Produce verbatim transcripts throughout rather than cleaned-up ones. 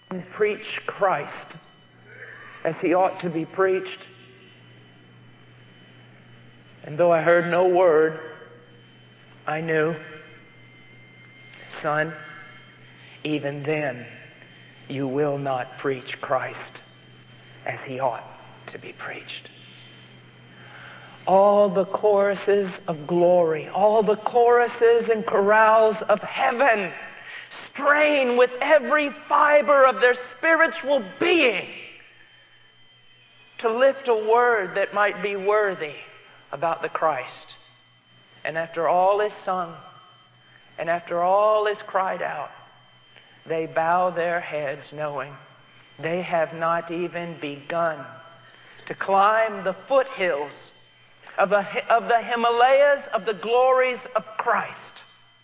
and preach Christ as he ought to be preached. And though I heard no word, I knew, son, even then you will not preach Christ as he ought to be preached. All the choruses of glory, all the choruses and chorales of heaven strain with every fiber of their spiritual being to lift a word that might be worthy about the Christ. And after all is sung, and after all is cried out, they bow their heads knowing they have not even begun to climb the foothills of the, of the Himalayas of the glories of Christ.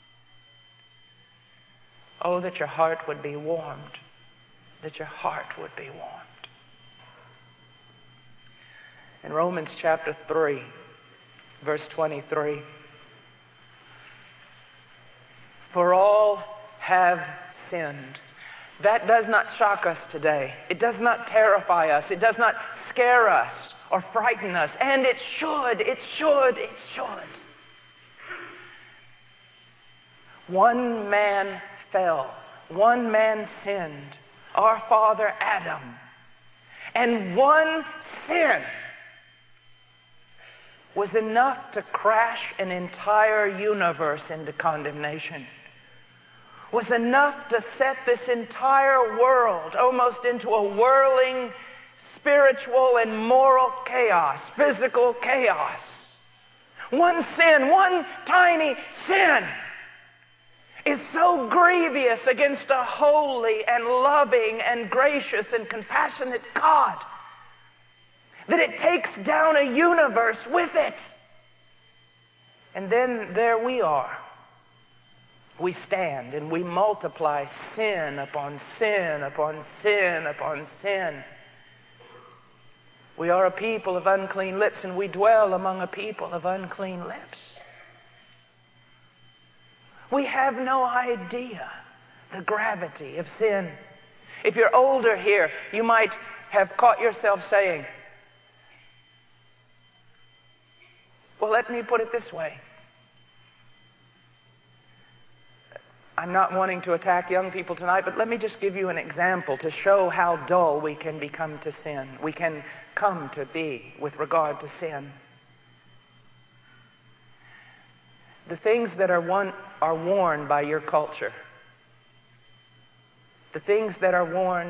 Oh, that your heart would be warmed, that your heart would be warmed. In Romans chapter three, verse twenty-three, for all have sinned. That does not shock us today. It does not terrify us. It does not scare us or frighten us. And it should, it should, it should. One man fell. One man sinned. Our father Adam. And one sin was enough to crash an entire universe into condemnation. Was enough to set this entire world almost into a whirling spiritual and moral chaos, physical chaos. One sin, one tiny sin is so grievous against a holy and loving and gracious and compassionate God that it takes down a universe with it. And then there we are. We stand and we multiply sin upon sin upon sin upon sin. We are a people of unclean lips, and we dwell among a people of unclean lips. We have no idea the gravity of sin. If you're older here, you might have caught yourself saying, well, let me put it this way. I'm not wanting to attack young people tonight, but let me just give you an example to show how dull we can become to sin. We can come to be with regard to sin. The things that are, one, are worn by your culture, the things that are worn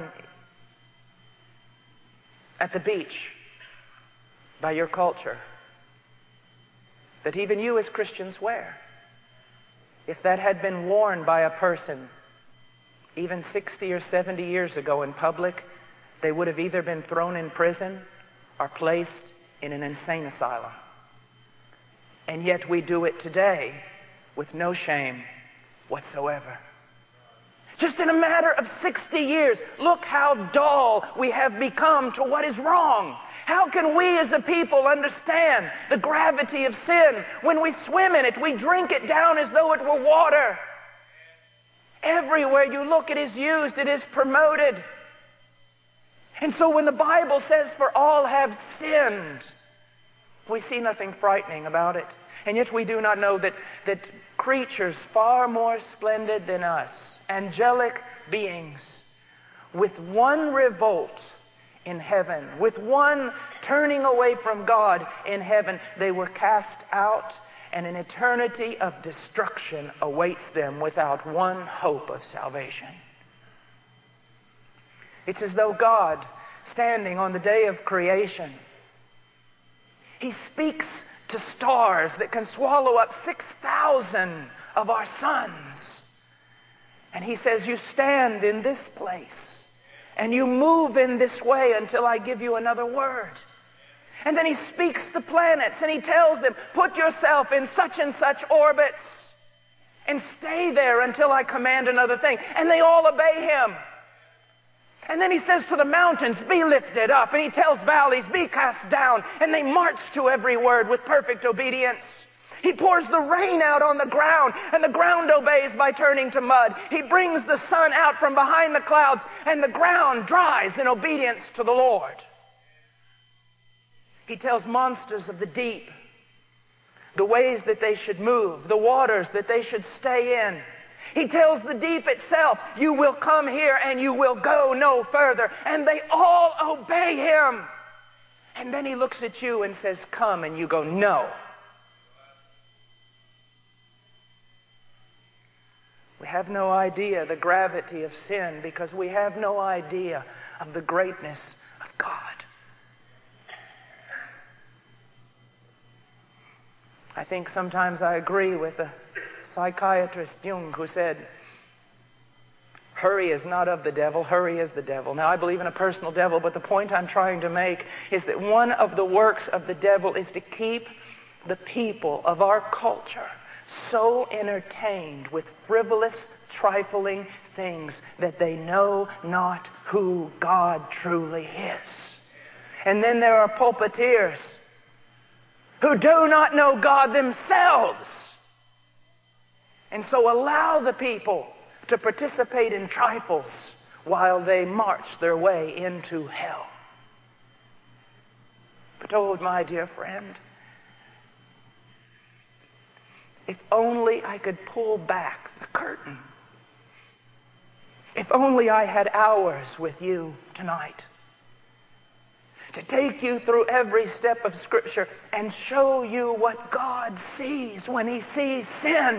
at the beach by your culture, that even you as Christians wear, if that had been worn by a person even sixty or seventy years ago in public, they would have either been thrown in prison or placed in an insane asylum. And yet we do it today with no shame whatsoever. Just in a matter of sixty years, look how dull we have become to what is wrong. How can we as a people understand the gravity of sin? When we swim in it, we drink it down as though it were water. Everywhere you look, it is used, it is promoted. And so when the Bible says, for all have sinned, we see nothing frightening about it. And yet we do not know that, that creatures far more splendid than us, angelic beings, with one revolt in heaven, with one turning away from God in heaven, they were cast out, and an eternity of destruction awaits them without one hope of salvation. It's as though God, standing on the day of creation, he speaks to stars that can swallow up six thousand of our suns. And he says, you stand in this place and you move in this way until I give you another word. And then he speaks to planets and he tells them, put yourself in such and such orbits and stay there until I command another thing. And they all obey him. And then he says to the mountains, be lifted up. And he tells valleys, be cast down. And they march to every word with perfect obedience. He pours the rain out on the ground, and the ground obeys by turning to mud. He brings the sun out from behind the clouds, and the ground dries in obedience to the Lord. He tells monsters of the deep the ways that they should move, the waters that they should stay in. He tells the deep itself, you will come here and you will go no further. And they all obey him. And then he looks at you and says, come, and you go, no. We have no idea the gravity of sin because we have no idea of the greatness of God. I think sometimes I agree with the psychiatrist Jung, who said, hurry is not of the devil, hurry is the devil. Now, I believe in a personal devil, but the point I'm trying to make is that one of the works of the devil is to keep the people of our culture so entertained with frivolous, trifling things that they know not who God truly is. And then there are pulpiteers who do not know God themselves, and so allow the people to participate in trifles while they march their way into hell. But oh, my dear friend, if only I could pull back the curtain. If only I had hours with you tonight to take you through every step of Scripture and show you what God sees when he sees sin.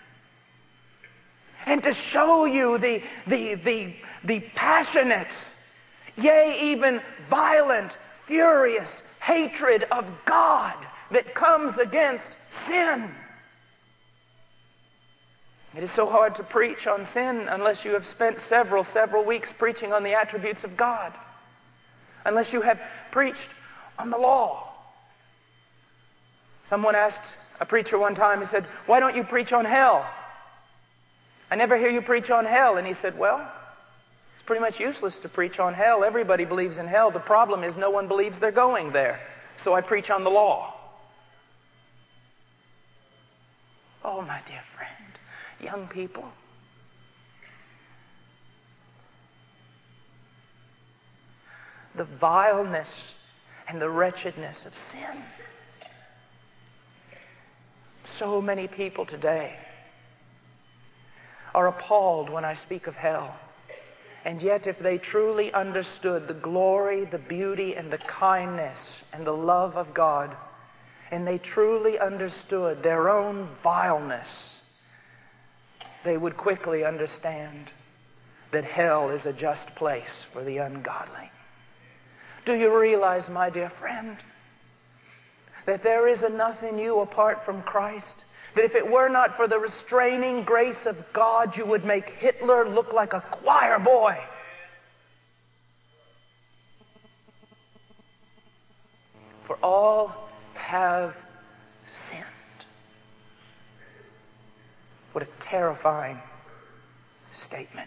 And to show you the, the, the, the passionate, yea, even violent, furious hatred of God that comes against sin. It is so hard to preach on sin unless you have spent several, several weeks preaching on the attributes of God. Unless you have preached on the law. Someone asked a preacher one time, he said, why don't you preach on hell? I never hear you preach on hell. And he said, well, it's pretty much useless to preach on hell. Everybody believes in hell. The problem is no one believes they're going there. So I preach on the law. Oh, my dear friend, young people, the vileness and the wretchedness of sin. So many people today are appalled when I speak of hell. And yet, if they truly understood the glory, the beauty, and the kindness and the love of God, and they truly understood their own vileness, they would quickly understand that hell is a just place for the ungodly. Do you realize, my dear friend, that there is enough in you apart from Christ, that if it were not for the restraining grace of God, you would make Hitler look like a choir boy? For all have sinned. What a terrifying statement.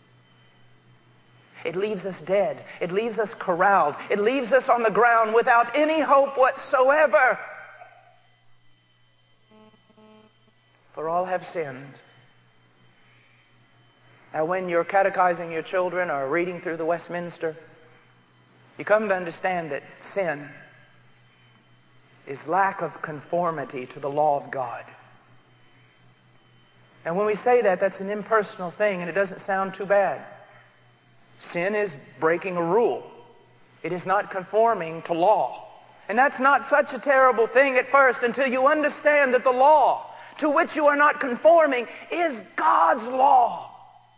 It leaves us dead. It leaves us corralled. It leaves us on the ground without any hope whatsoever. For all have sinned. Now, when you're catechizing your children or reading through the Westminster, you come to understand that sin is lack of conformity to the law of God. And when we say that, that's an impersonal thing, and it doesn't sound too bad. Sin is breaking a rule. It is not conforming to law. And that's not such a terrible thing at first until you understand that the law to which you are not conforming is God's law.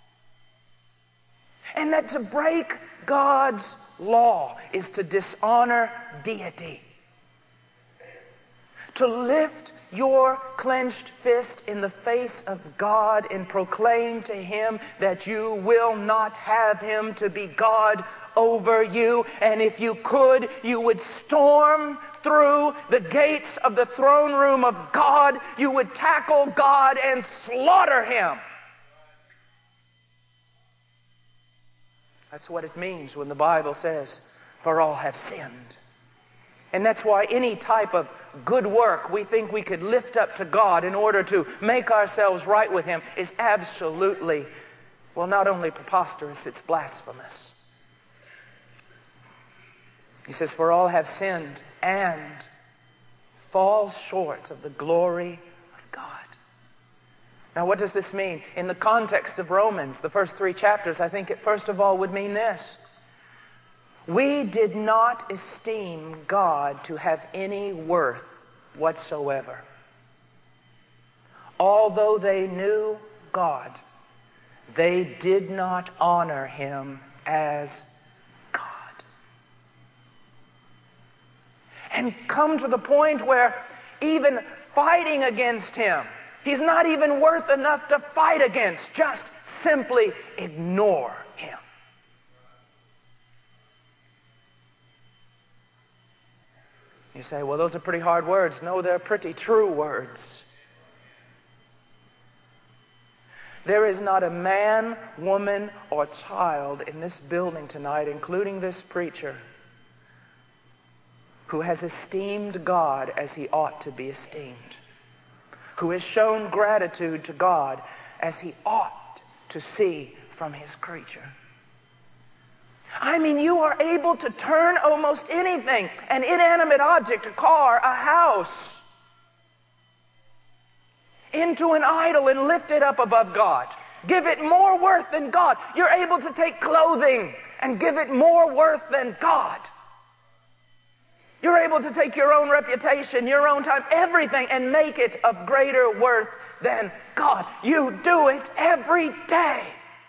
And that to break God's law is to dishonor deity. To lift your clenched fist in the face of God and proclaim to Him that you will not have Him to be God over you. And if you could, you would storm through the gates of the throne room of God. You would tackle God and slaughter Him. That's what it means when the Bible says, for all have sinned And that's why any type of good work we think we could lift up to God in order to make ourselves right with Him is absolutely, well, not only preposterous, it's blasphemous. He says, for all have sinned and fall short of the glory of God. Now, what does this mean? In the context of Romans, the first three chapters, I think it first of all would mean this. We did not esteem God to have any worth whatsoever. Although they knew God, they did not honor Him as God. And come to the point where even fighting against Him, He's not even worth enough to fight against. Just simply ignore Him. You say, well, those are pretty hard words. No, they're pretty true words. There is not a man, woman, or child in this building tonight, including this preacher, who has esteemed God as He ought to be esteemed, who has shown gratitude to God as He ought to see from His creature. I mean, you are able to turn almost anything, an inanimate object, a car, a house, into an idol and lift it up above God. Give it more worth than God. You're able to take clothing and give it more worth than God. You're able to take your own reputation, your own time, everything, and make it of greater worth than God. You do it every day.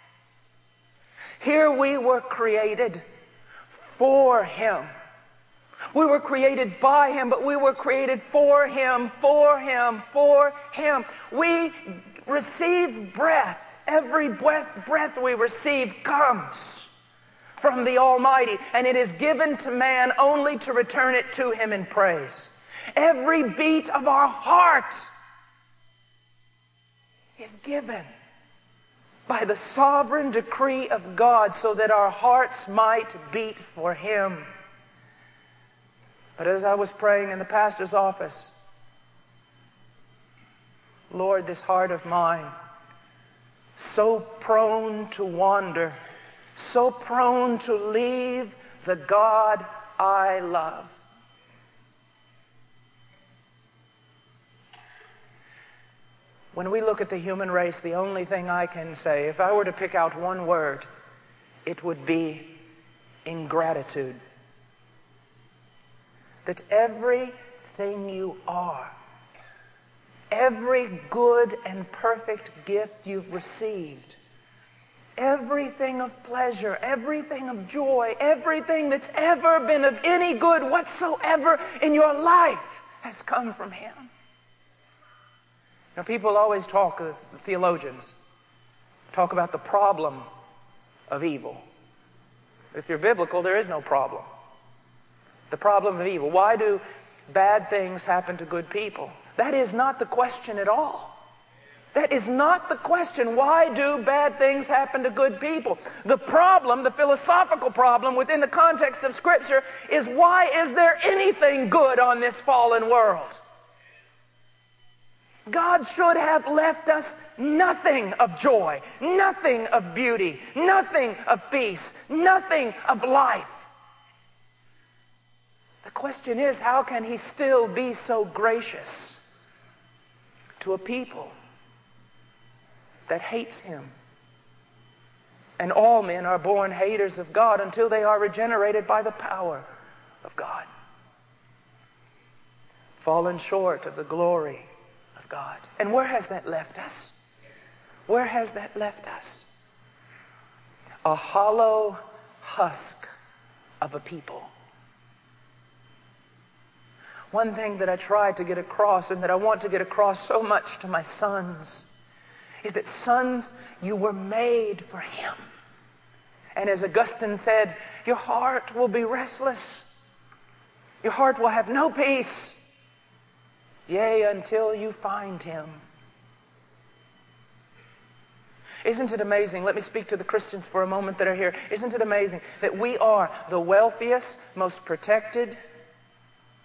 Here we were created for Him. We were created by Him, but we were created for Him, for Him, for Him. We receive breath. Every breath, breath we receive comes from the Almighty, and it is given to man only to return it to Him in praise. Every beat of our heart is given by the sovereign decree of God so that our hearts might beat for Him. But as I was praying in the pastor's office, Lord, this heart of mine, so prone to wander, so prone to leave the God I love. When we look at the human race, the only thing I can say, if I were to pick out one word, it would be ingratitude. That everything you are, every good and perfect gift you've received, everything of pleasure, everything of joy, everything that's ever been of any good whatsoever in your life has come from Him. Now, people always talk, uh, theologians, talk about the problem of evil. If you're biblical, there is no problem. The problem of evil. Why do bad things happen to good people? That is not the question at all. That is not the question. Why do bad things happen to good people? The problem, the philosophical problem within the context of Scripture is, why is there anything good on this fallen world? God should have left us nothing of joy, nothing of beauty, nothing of peace, nothing of life. The question is, how can He still be so gracious to a people that hates Him? And all men are born haters of God until they are regenerated by the power of God. Fallen short of the glory of God. And where has that left us? Where has that left us? A hollow husk of a people. One thing that I try to get across, and that I want to get across so much to my sons, is that, sons, you were made for Him. And as Augustine said, your heart will be restless. Your heart will have no peace. Yea, until you find Him. Isn't it amazing? Let me speak to the Christians for a moment that are here. Isn't it amazing that we are the wealthiest, most protected,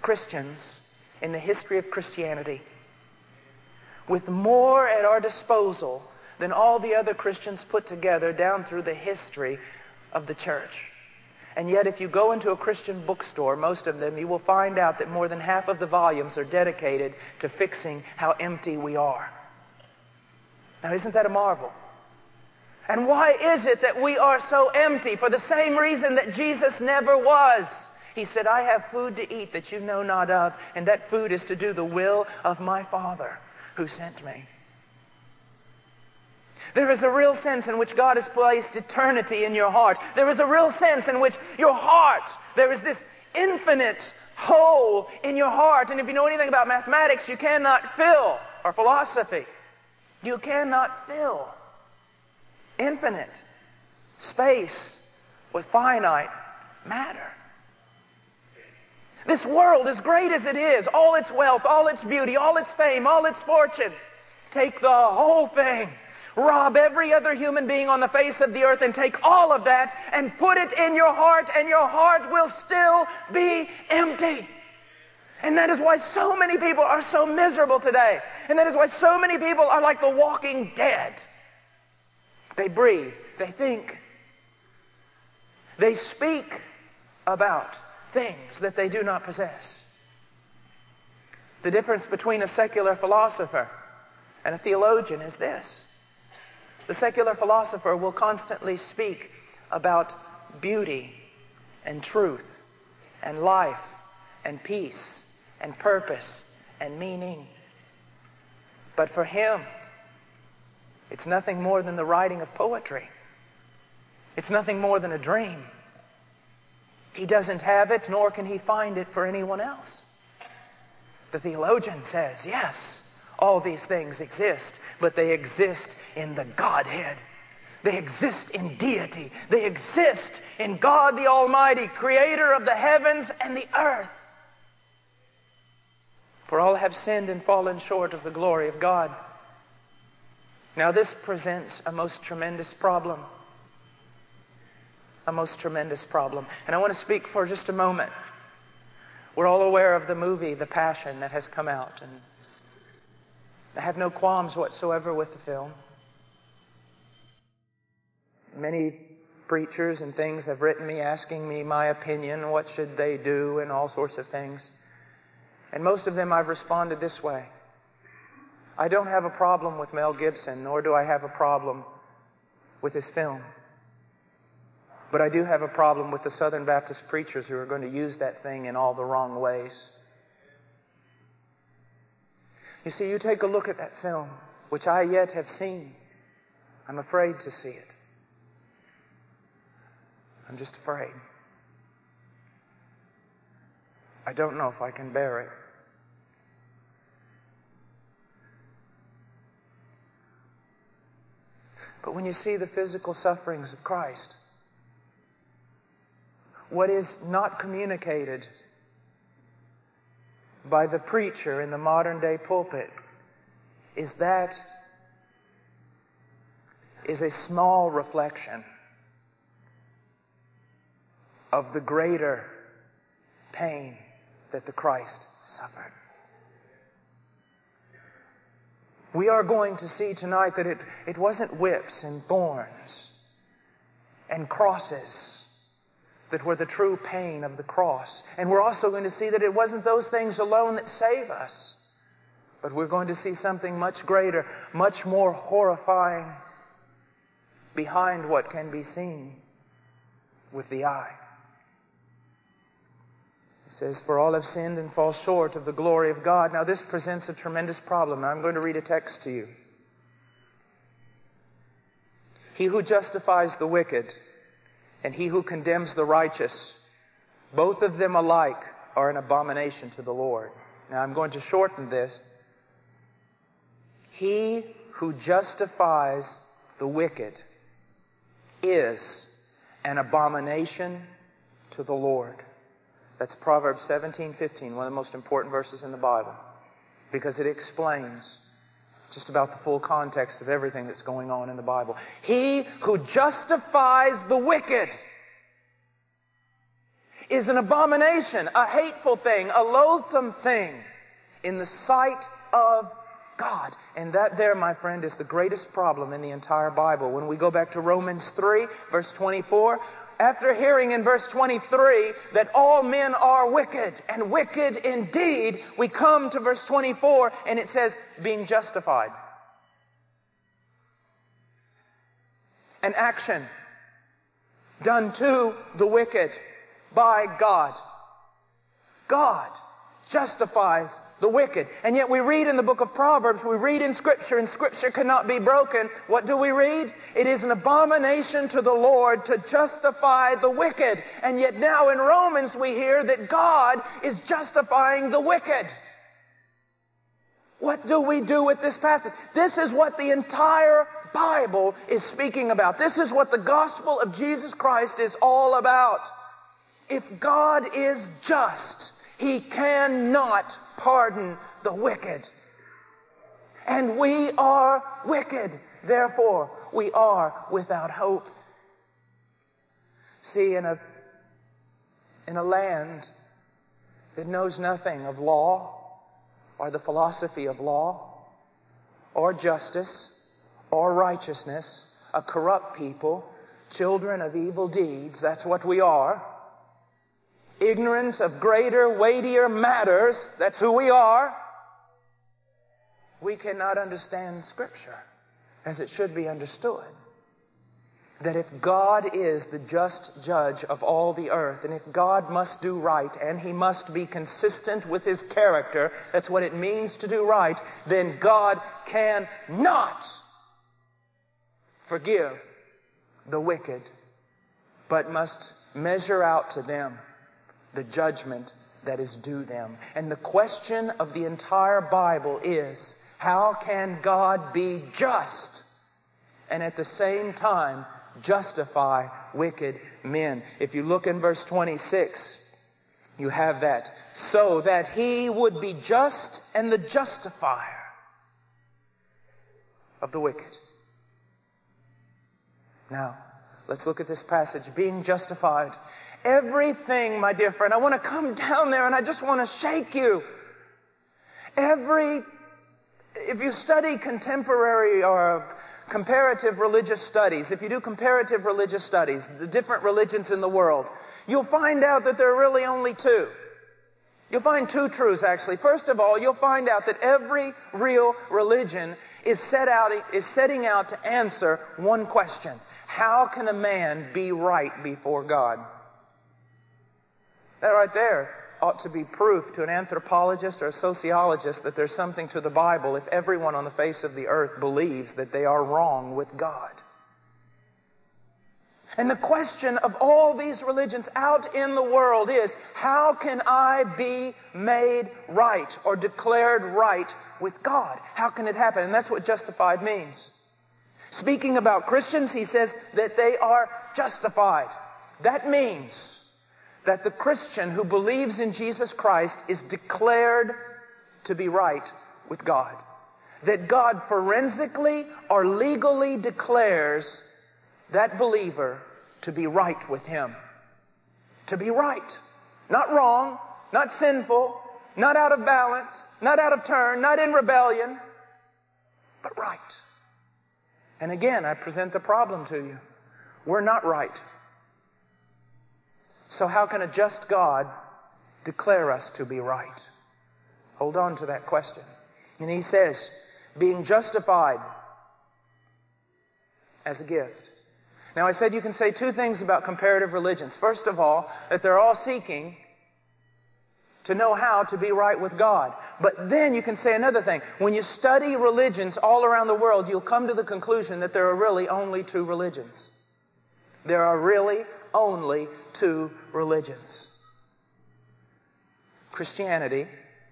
Christians in the history of Christianity with more at our disposal than all the other Christians put together down through the history of the church. And yet if you go into a Christian bookstore, most of them, you will find out that more than half of the volumes are dedicated to fixing how empty we are. Now, isn't that a marvel? And why is it that we are so empty? For the same reason that Jesus never was. He said, I have food to eat that you know not of, and that food is to do the will of my Father who sent me. There is a real sense in which God has placed eternity in your heart. There is a real sense in which your heart, there is this infinite hole in your heart. And if you know anything about mathematics, you cannot fill, or philosophy, you cannot fill infinite space with finite matter. This world, as great as it is, all its wealth, all its beauty, all its fame, all its fortune, take the whole thing, rob every other human being on the face of the earth and take all of that and put it in your heart, and your heart will still be empty. And that is why so many people are so miserable today. And that is why so many people are like the walking dead. They breathe, they think, they speak about things that they do not possess. The difference between a secular philosopher and a theologian is this. The secular philosopher will constantly speak about beauty and truth and life and peace and purpose and meaning. But for him, it's nothing more than the writing of poetry. It's nothing more than a dream. He doesn't have it, nor can he find it for anyone else. The theologian says, yes, all these things exist, but they exist in the Godhead. They exist in deity. They exist in God the Almighty, creator of the heavens and the earth. For all have sinned and fallen short of the glory of God. Now this presents a most tremendous problem. A most tremendous problem. And I want to speak for just a moment. We're all aware of the movie, The Passion, that has come out. And I have no qualms whatsoever with the film. Many preachers and things have written me asking me my opinion, what should they do, and all sorts of things. And most of them I've responded this way. I don't have a problem with Mel Gibson, nor do I have a problem with his film. But I do have a problem with the Southern Baptist preachers who are going to use that thing in all the wrong ways. You see, you take a look at that film, which I yet have seen. I'm afraid to see it. I'm just afraid. I don't know if I can bear it. But when you see the physical sufferings of Christ, what is not communicated by the preacher in the modern day pulpit is that is a small reflection of the greater pain that the Christ suffered. We are going to see tonight that it, it wasn't whips and thorns and crosses that were the true pain of the cross. And we're also going to see that it wasn't those things alone that save us. But we're going to see something much greater, much more horrifying behind what can be seen with the eye. It says, for all have sinned and fall short of the glory of God. Now this presents a tremendous problem. I'm going to read a text to you. He who justifies the wicked and he who condemns the righteous, both of them alike are an abomination to the Lord. Now I'm going to shorten this. He who justifies the wicked is an abomination to the Lord. That's Proverbs seventeen fifteen, one of the most important verses in the Bible, because it explains just about the full context of everything that's going on in the Bible. He who justifies the wicked is an abomination, a hateful thing, a loathsome thing in the sight of God. And that there, my friend, is the greatest problem in the entire Bible. When we go back to Romans three, verse twenty-four, after hearing in verse twenty-three that all men are wicked, and wicked indeed, we come to verse twenty-four, and it says, being justified. An action done to the wicked by God. God justifies the wicked. And yet we read in the book of Proverbs, we read in Scripture, and Scripture cannot be broken. What do we read? It is an abomination to the Lord to justify the wicked. And yet now in Romans we hear that God is justifying the wicked. What do we do with this passage? This is what the entire Bible is speaking about. This is what the gospel of Jesus Christ is all about. If God is just, He cannot pardon the wicked. And we are wicked. Therefore, we are without hope. See, in a, in a land that knows nothing of law or the philosophy of law or justice or righteousness, a corrupt people, children of evil deeds, that's what we are. Ignorant of greater, weightier matters, that's who we are. We cannot understand Scripture as it should be understood. That if God is the just judge of all the earth, and if God must do right, and He must be consistent with His character, that's what it means to do right, then God cannot forgive the wicked, but must measure out to them the judgment that is due them. And the question of the entire Bible is, how can God be just and at the same time justify wicked men? If you look in verse twenty-six, you have that. So that He would be just and the justifier of the wicked. Now, let's look at this passage. Being justified. Everything, my dear friend, I want to come down there and I just want to shake you. Every, if you study contemporary or comparative religious studies, if you do comparative religious studies, the different religions in the world, you'll find out that there are really only two. You'll find two truths, actually. First of all, you'll find out that every real religion is set out, is setting out to answer one question. How can a man be right before God? That right there ought to be proof to an anthropologist or a sociologist that there's something to the Bible if everyone on the face of the earth believes that they are wrong with God. And the question of all these religions out in the world is, how can I be made right or declared right with God? How can it happen? And that's what justified means. Speaking about Christians, he says that they are justified. That means that the Christian who believes in Jesus Christ is declared to be right with God. That God forensically or legally declares that believer to be right with Him. To be right. Not wrong, not sinful, not out of balance, not out of turn, not in rebellion, but right. And again, I present the problem to you. We're not right. So how can a just God declare us to be right? Hold on to that question. And he says, being justified as a gift. Now I said you can say two things about comparative religions. First of all, that they're all seeking to know how to be right with God. But then you can say another thing. When you study religions all around the world, you'll come to the conclusion that there are really only two religions. There are really only two religions. Christianity,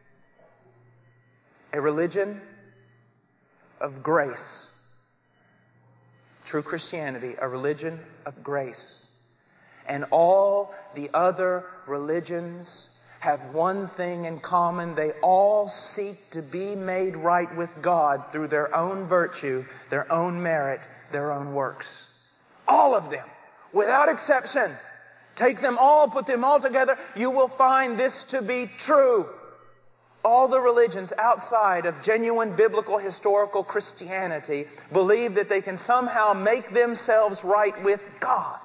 a religion of grace. True Christianity, a religion of grace. And all the other religions have one thing in common. They all seek to be made right with God through their own virtue, their own merit, their own works. All of them, without exception. Take them all, put them all together, you will find this to be true. All the religions outside of genuine biblical historical Christianity believe that they can somehow make themselves right with God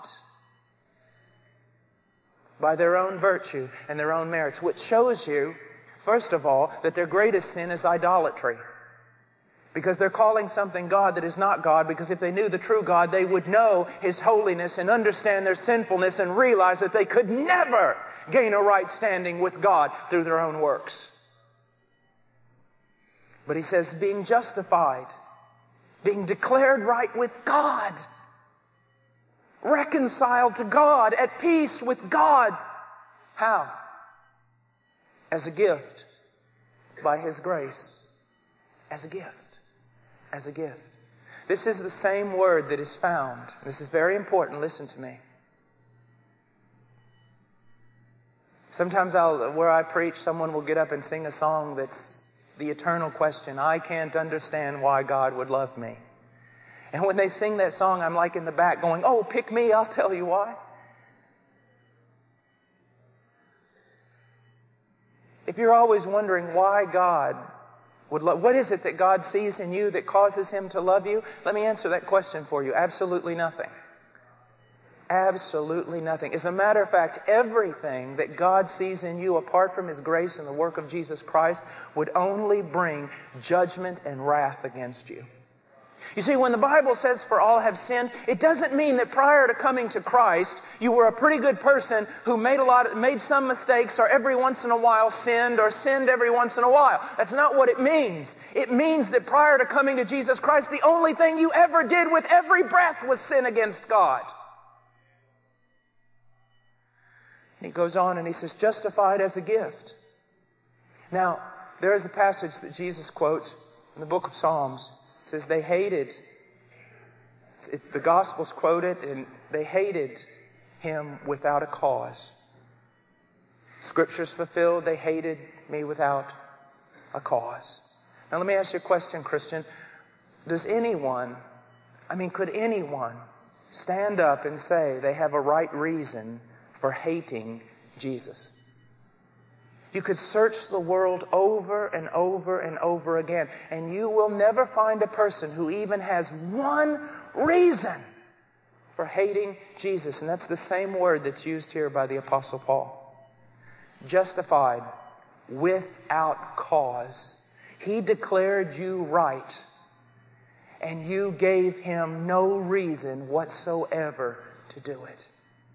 by their own virtue and their own merits, which shows you, first of all, that their greatest sin is idolatry. Because they're calling something God that is not God, because if they knew the true God, they would know His holiness and understand their sinfulness and realize that they could never gain a right standing with God through their own works. But he says being justified, being declared right with God, reconciled to God, at peace with God. How? As a gift, by His grace. As a gift. As a gift. This is the same word that is found. This is very important. Listen to me. Sometimes I'll, where I preach, someone will get up and sing a song that's the eternal question. I can't understand why God would love me. And when they sing that song, I'm like in the back going, oh, pick me, I'll tell you why. If you're always wondering why God would love, what is it that God sees in you that causes Him to love you? Let me answer that question for you. Absolutely nothing. Absolutely nothing. As a matter of fact, everything that God sees in you apart from His grace and the work of Jesus Christ would only bring judgment and wrath against you. You see, when the Bible says for all have sinned, it doesn't mean that prior to coming to Christ, you were a pretty good person who made a lot of, made some mistakes or every once in a while sinned or sinned every once in a while. That's not what it means. It means that prior to coming to Jesus Christ, the only thing you ever did with every breath was sin against God. And he goes on and he says, justified as a gift. Now, there is a passage that Jesus quotes in the book of Psalms. It says they hated, it, the Gospels quote it, and they hated Him without a cause. Scriptures fulfilled, they hated me without a cause. Now let me ask you a question, Christian. Does anyone, I mean, could anyone stand up and say they have a right reason for hating Jesus? You could search the world over and over and over again, and you will never find a person who even has one reason for hating Jesus. And that's the same word that's used here by the Apostle Paul. Justified without cause. He declared you right, and you gave Him no reason whatsoever to do it.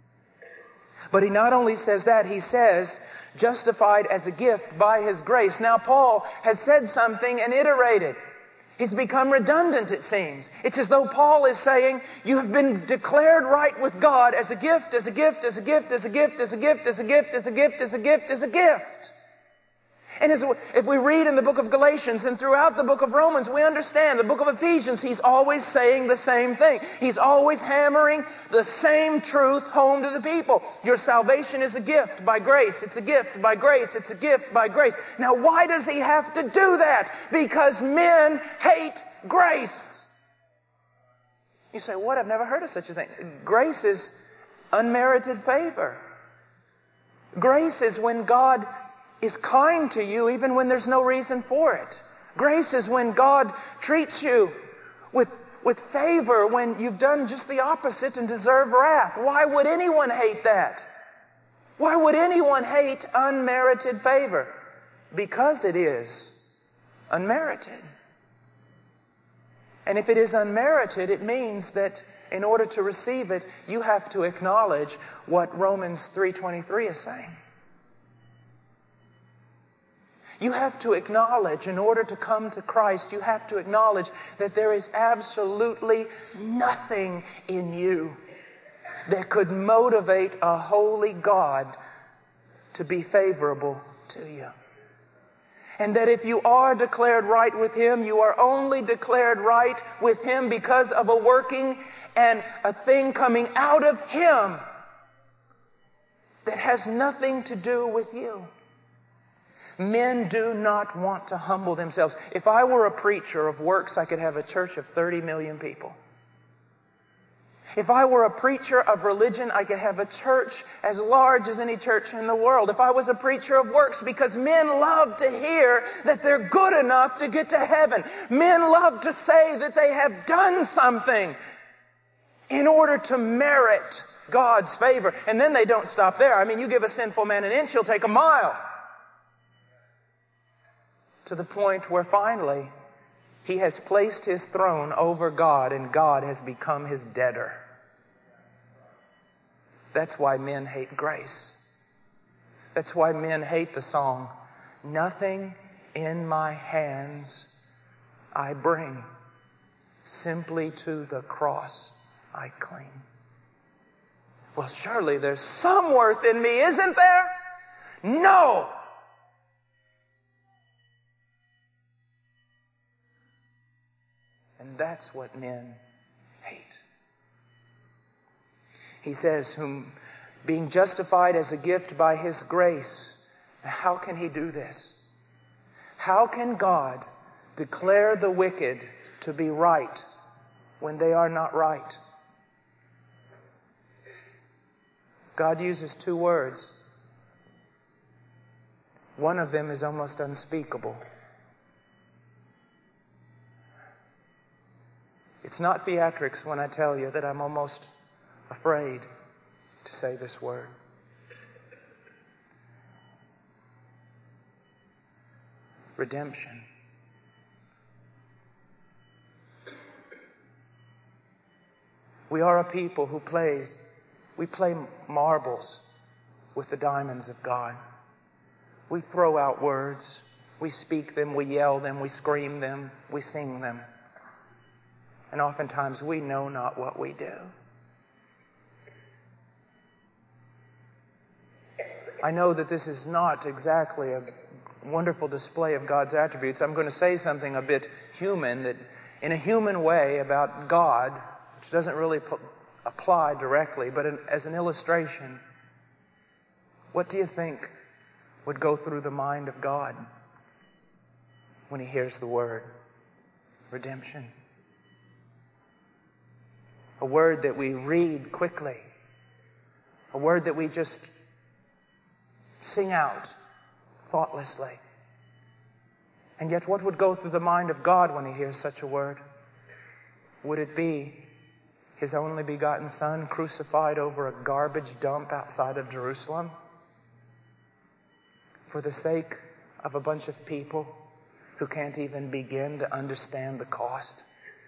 But he not only says that, he says, justified as a gift by His grace. Now, Paul has said something and iterated. He's become redundant, it seems. It's as though Paul is saying, you have been declared right with God as a gift, as a gift, as a gift, as a gift, as a gift, as a gift, as a gift, as a gift, as a gift. And as, if we read in the book of Galatians and throughout the book of Romans, we understand the book of Ephesians, he's always saying the same thing. He's always hammering the same truth home to the people. Your salvation is a gift by grace. It's a gift by grace. It's a gift by grace. Now, why does he have to do that? Because men hate grace. You say, what? I've never heard of such a thing. Grace is unmerited favor. Grace is when God is kind to you even when there's no reason for it. Grace is when God treats you with, with favor when you've done just the opposite and deserve wrath. Why would anyone hate that? Why would anyone hate unmerited favor? Because it is unmerited. And if it is unmerited, it means that in order to receive it, you have to acknowledge what Romans three twenty-three is saying. You have to acknowledge, in order to come to Christ, you have to acknowledge that there is absolutely nothing in you that could motivate a holy God to be favorable to you. And that if you are declared right with Him, you are only declared right with Him because of a working and a thing coming out of Him that has nothing to do with you. Men do not want to humble themselves. If I were a preacher of works, I could have a church of thirty million people. If I were a preacher of religion, I could have a church as large as any church in the world. If I was a preacher of works, because men love to hear that they're good enough to get to heaven. Men love to say that they have done something in order to merit God's favor. And then they don't stop there. I mean, you give a sinful man an inch, he'll take a mile. To the point where finally he has placed his throne over God and God has become his debtor. That's why men hate grace. That's why men hate the song, "Nothing in my hands I bring, simply to the cross I cling." Well, surely there's some worth in me, isn't there? No! And that's what men hate. He says, whom being justified as a gift by his grace. Now, how can he do this? How can God declare the wicked to be right when they are not right? God uses two words. One of them is almost unspeakable. It's not theatrics when I tell you that I'm almost afraid to say this word. Redemption. We are a people who plays, we play marbles with the diamonds of God. We throw out words, we speak them, we yell them, we scream them, we sing them. And oftentimes we know not what we do. I know that this is not exactly a wonderful display of God's attributes. I'm going to say something a bit human, that in a human way about God, which doesn't really p- apply directly, but in, as an illustration. What do you think would go through the mind of God when he hears the word redemption? A word that we read quickly. A word that we just sing out thoughtlessly. And yet what would go through the mind of God when he hears such a word? Would it be his only begotten Son crucified over a garbage dump outside of Jerusalem for the sake of a bunch of people who can't even begin to understand the cost?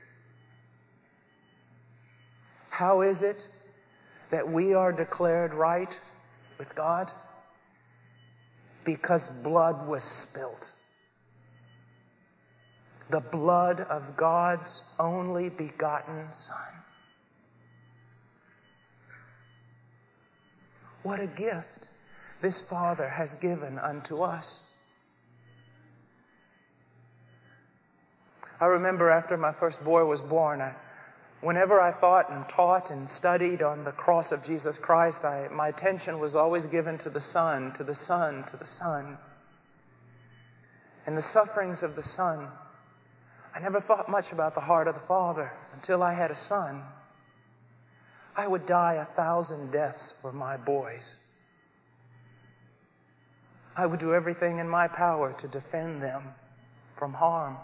How is it that we are declared right with God? Because blood was spilt. The blood of God's only begotten Son. What a gift this Father has given unto us. I remember after my first boy was born, I, whenever I thought and taught and studied on the cross of Jesus Christ, I, my attention was always given to the Son, to the Son, to the Son. And the sufferings of the Son. I never thought much about the heart of the Father until I had a son. I would die a thousand deaths for my boys. I would do everything in my power to defend them from harm.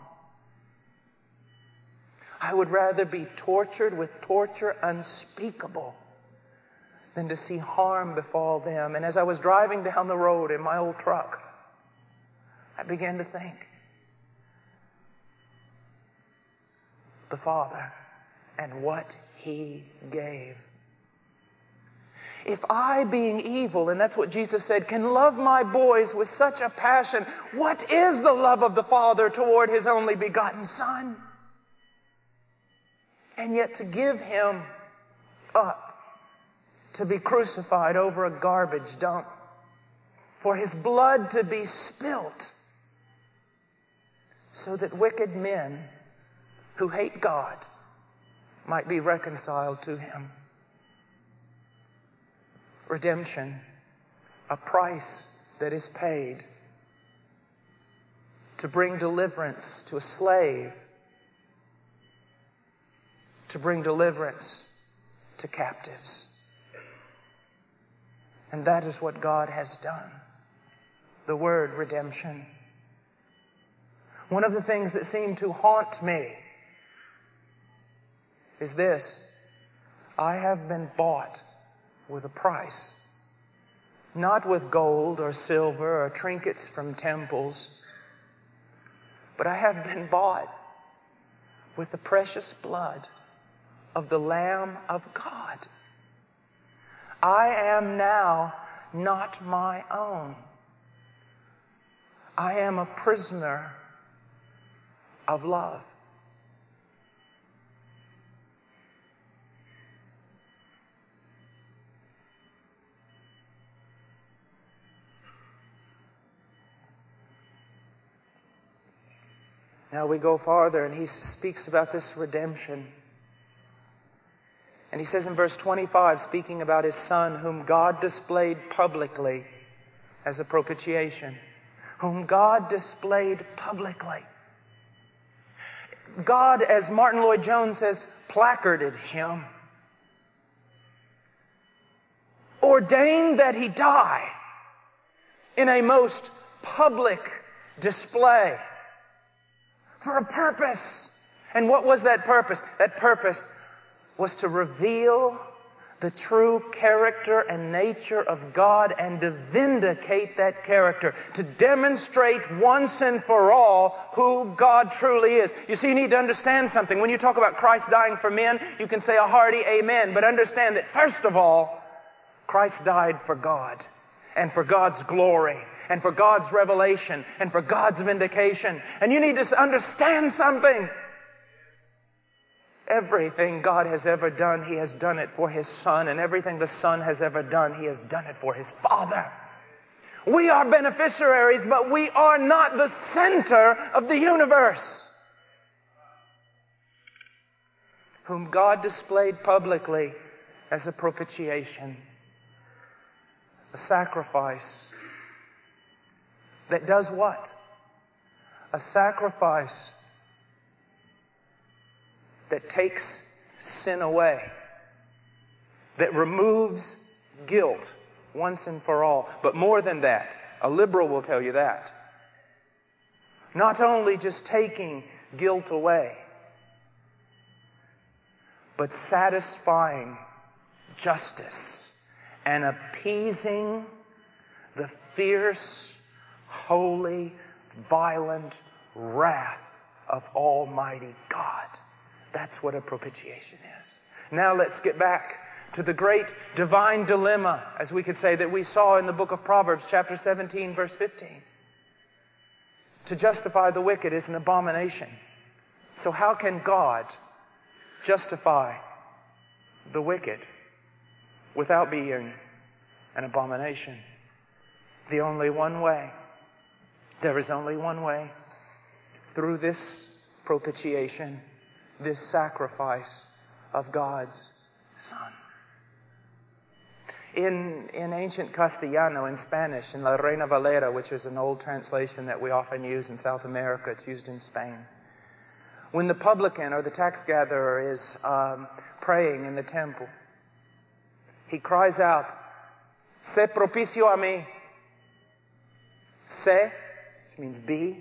I would rather be tortured with torture unspeakable than to see harm befall them. And as I was driving down the road in my old truck, I began to think, the Father and what he gave. If I, being evil, and that's what Jesus said, can love my boys with such a passion, what is the love of the Father toward his only begotten Son? And yet to give him up to be crucified over a garbage dump, for his blood to be spilt, so that wicked men who hate God might be reconciled to him. Redemption, a price that is paid to bring deliverance to a slave, to bring deliverance to captives. And that is what God has done. The word redemption. One of the things that seem to haunt me is this. I have been bought with a price. Not with gold or silver or trinkets from temples, but I have been bought with the precious blood of the Lamb of God. I am now not my own. I am a prisoner of love. Now we go farther, and he speaks about this redemption. And he says in verse twenty-five, speaking about his Son, whom God displayed publicly as a propitiation. Whom God displayed publicly. God, as Martin Lloyd-Jones says, placarded him. Ordained that he die in a most public display. For a purpose. And what was that purpose? That purpose was to reveal the true character and nature of God and to vindicate that character. To demonstrate once and for all who God truly is. You see, you need to understand something. When you talk about Christ dying for men, you can say a hearty amen. But understand that first of all, Christ died for God and for God's glory. And for God's revelation, and for God's vindication. And you need to understand something. Everything God has ever done, He has done it for His Son. And everything the Son has ever done, He has done it for His Father. We are beneficiaries, but we are not the center of the universe. Whom God displayed publicly as a propitiation. A sacrifice. That does what? A sacrifice that takes sin away. That removes guilt once and for all. But more than that, a liberal will tell you that. Not only just taking guilt away, but satisfying justice and appeasing the fierce, holy, violent wrath of Almighty God. That's what a propitiation is. Now let's get back to the great divine dilemma, as we could say, that we saw in the book of Proverbs, chapter seventeen, verse fifteen. To justify the wicked is an abomination. So how can God justify the wicked without being an abomination? The only one way. There is only one way. Through this propitiation, this sacrifice of God's Son. In, in ancient Castellano, in Spanish, in La Reina Valera, which is an old translation that we often use in South America, it's used in Spain. When the publican or the tax gatherer is um, praying in the temple, he cries out, "Se propicio a mí." Se, which means be.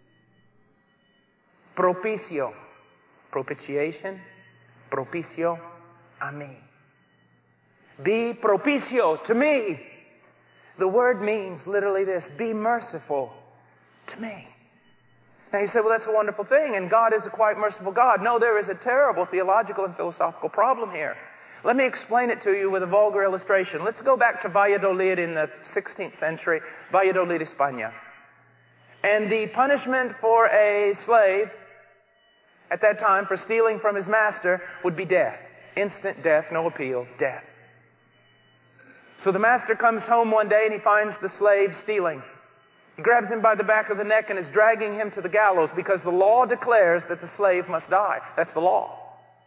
Propicio, propitiation. Propicio a mí. Be propicio to me. The word means literally this: be merciful to me. Now you say, well, that's a wonderful thing, and God is a quite merciful God. No, there is a terrible theological and philosophical problem here. Let me explain it to you with a vulgar illustration. Let's go back to Valladolid in the sixteenth century, Valladolid, España. And the punishment for a slave at that time for stealing from his master would be death. Instant death, no appeal, death. So the master comes home one day and he finds the slave stealing. He grabs him by the back of the neck and is dragging him to the gallows because the law declares that the slave must die. That's the law.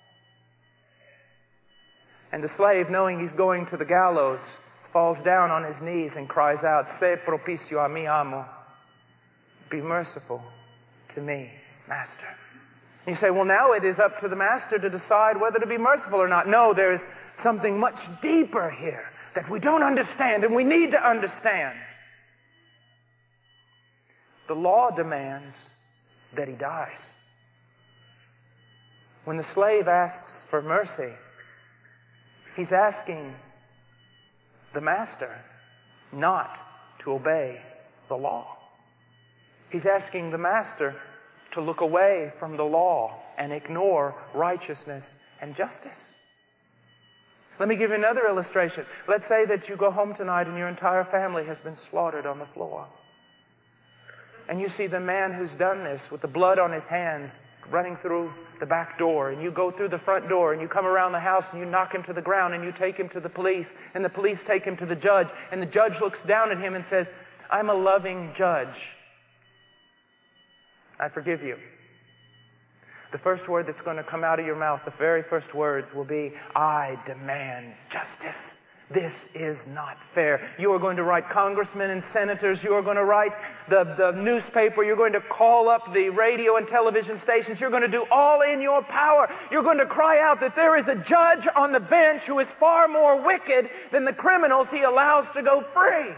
And the slave, knowing he's going to the gallows, falls down on his knees and cries out, "Se propicio a mi amo." Be merciful to me, master. You say, well, now it is up to the master to decide whether to be merciful or not. No, there's something much deeper here that we don't understand and we need to understand. The law demands that he dies. When the slave asks for mercy, he's asking the master not to obey the law. He's asking the master to look away from the law and ignore righteousness and justice. Let me give you another illustration. Let's say that you go home tonight and your entire family has been slaughtered on the floor. And you see the man who's done this with the blood on his hands running through the back door. And you go through the front door and you come around the house and you knock him to the ground and you take him to the police. And the police take him to the judge. And the judge looks down at him and says, I'm a loving judge. I forgive you. The first word that's going to come out of your mouth, the very first words will be, I demand justice. This is not fair. You are going to write congressmen and senators. You are going to write the, the newspaper. You're going to call up the radio and television stations. You're going to do all in your power. You're going to cry out that there is a judge on the bench who is far more wicked than the criminals he allows to go free.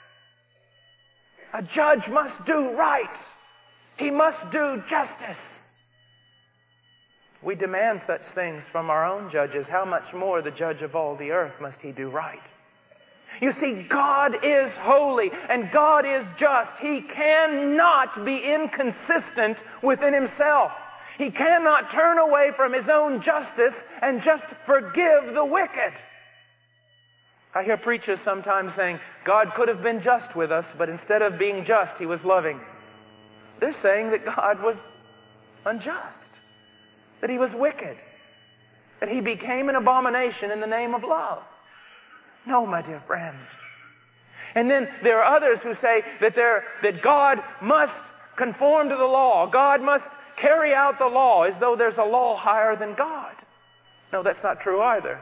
A judge must do right. He must do justice. We demand such things from our own judges. How much more the judge of all the earth must he do right? You see, God is holy and God is just. He cannot be inconsistent within himself. He cannot turn away from his own justice and just forgive the wicked. I hear preachers sometimes saying, God could have been just with us, but instead of being just, he was loving. They're saying that God was unjust, that he was wicked, that he became an abomination in the name of love. No, my dear friend. And then there are others who say that, that God must conform to the law. God must carry out the law as though there's a law higher than God. No, that's not true either.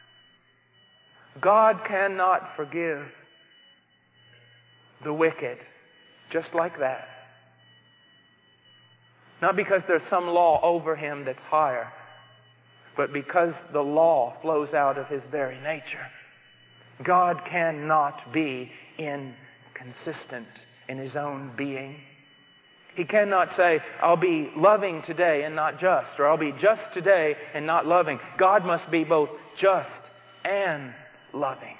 God cannot forgive the wicked just like that. Not because there's some law over him that's higher, but because the law flows out of his very nature. God cannot be inconsistent in his own being. He cannot say, I'll be loving today and not just, or I'll be just today and not loving. God must be both just and loving.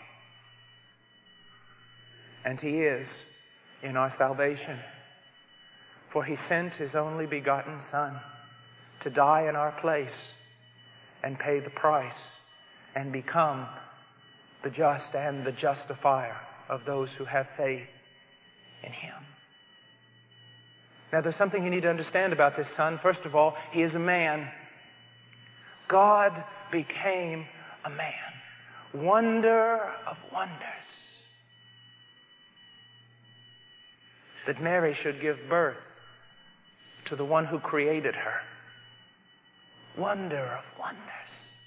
And he is in our salvation. For he sent his only begotten Son to die in our place and pay the price and become the just and the justifier of those who have faith in him. Now, there's something you need to understand about this Son. First of all, he is a man. God became a man. Wonder of wonders. That Mary should give birth to the one who created her. Wonder of wonders.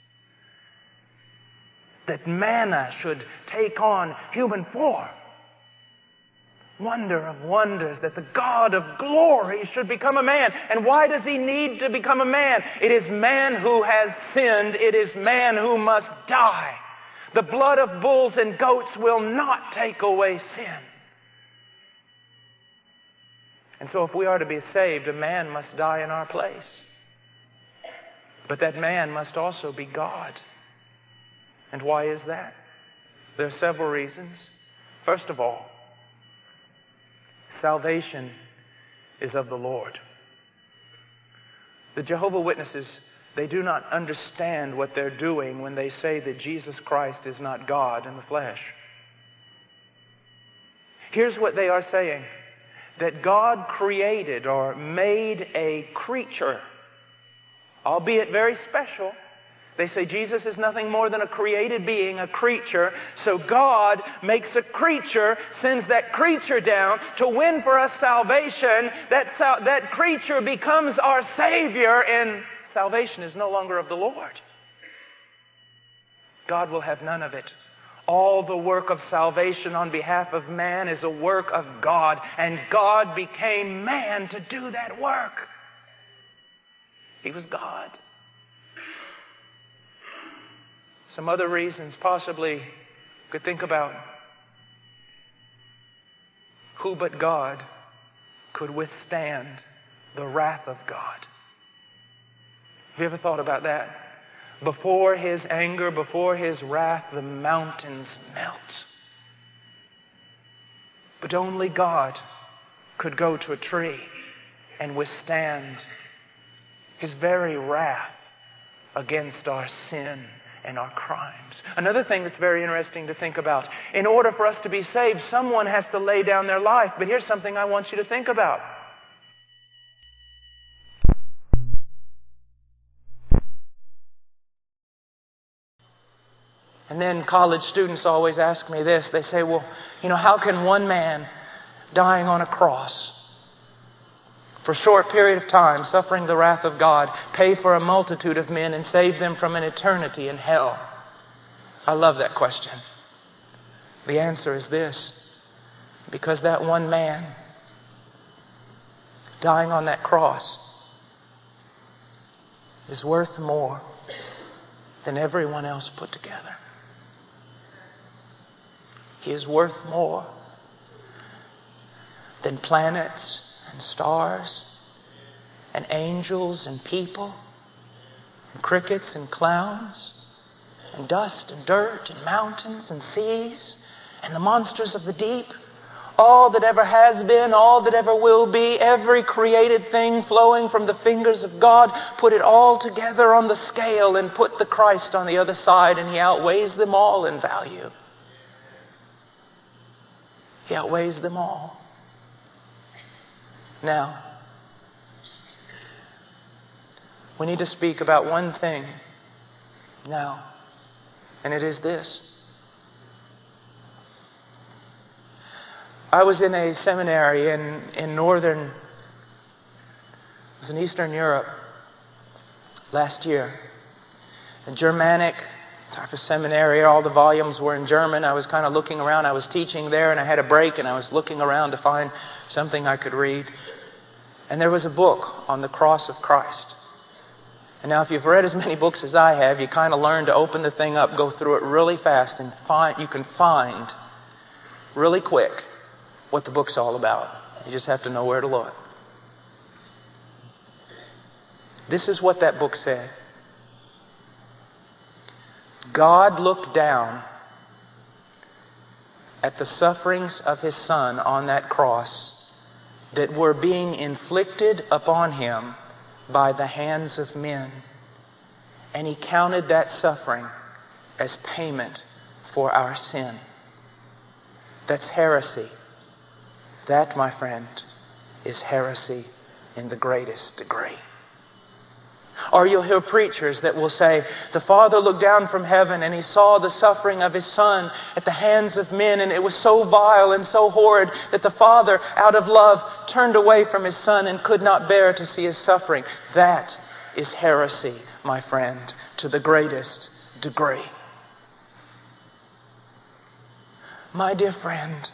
That manna should take on human form. Wonder of wonders that the God of glory should become a man. And why does he need to become a man? It is man who has sinned. It is man who must die. The blood of bulls and goats will not take away sin. And so if we are to be saved, a man must die in our place. But that man must also be God. And why is that? There are several reasons. First of all, salvation is of the Lord. The Jehovah's Witnesses, they do not understand what they're doing when they say that Jesus Christ is not God in the flesh. Here's what they are saying. That God created or made a creature, albeit very special. They say Jesus is nothing more than a created being, a creature. So God makes a creature, sends that creature down to win for us salvation. That, sal- that creature becomes our Savior, and salvation is no longer of the Lord. God will have none of it. All the work of salvation on behalf of man is a work of God, and God became man to do that work. He was God. Some other reasons possibly you could think about. Who but God could withstand the wrath of God? Have you ever thought about that? Before His anger, before His wrath, the mountains melt. But only God could go to a tree and withstand His very wrath against our sin and our crimes. Another thing that's very interesting to think about. In order for us to be saved, someone has to lay down their life. But here's something I want you to think about. And then college students always ask me this. They say, well, you know, how can one man dying on a cross for a short period of time, suffering the wrath of God, pay for a multitude of men and save them from an eternity in hell? I love that question. The answer is this: because that one man dying on that cross is worth more than everyone else put together. He is worth more than planets and stars and angels and people and crickets and clowns and dust and dirt and mountains and seas and the monsters of the deep. All that ever has been, all that ever will be, every created thing flowing from the fingers of God, put it all together on the scale and put the Christ on the other side, and He outweighs them all in value. He outweighs them all. Now, we need to speak about one thing now, and it is this. I was in a seminary in, in northern, it was in Eastern Europe last year. A Germanic type of seminary. All the volumes were in German. I was kind of looking around. I was teaching there and I had a break and I was looking around to find something I could read. And there was a book on the cross of Christ. And now if you've read as many books as I have, you kind of learn to open the thing up, go through it really fast, and find you can find really quick what the book's all about. You just have to know where to look. This is what that book said. God looked down at the sufferings of His Son on that cross that were being inflicted upon Him by the hands of men. And He counted that suffering as payment for our sin. That's heresy. That, my friend, is heresy in the greatest degree. Or you'll hear preachers that will say, the Father looked down from heaven and He saw the suffering of His Son at the hands of men, and it was so vile and so horrid that the Father, out of love, turned away from His Son and could not bear to see His suffering. That is heresy, my friend, to the greatest degree. My dear friend,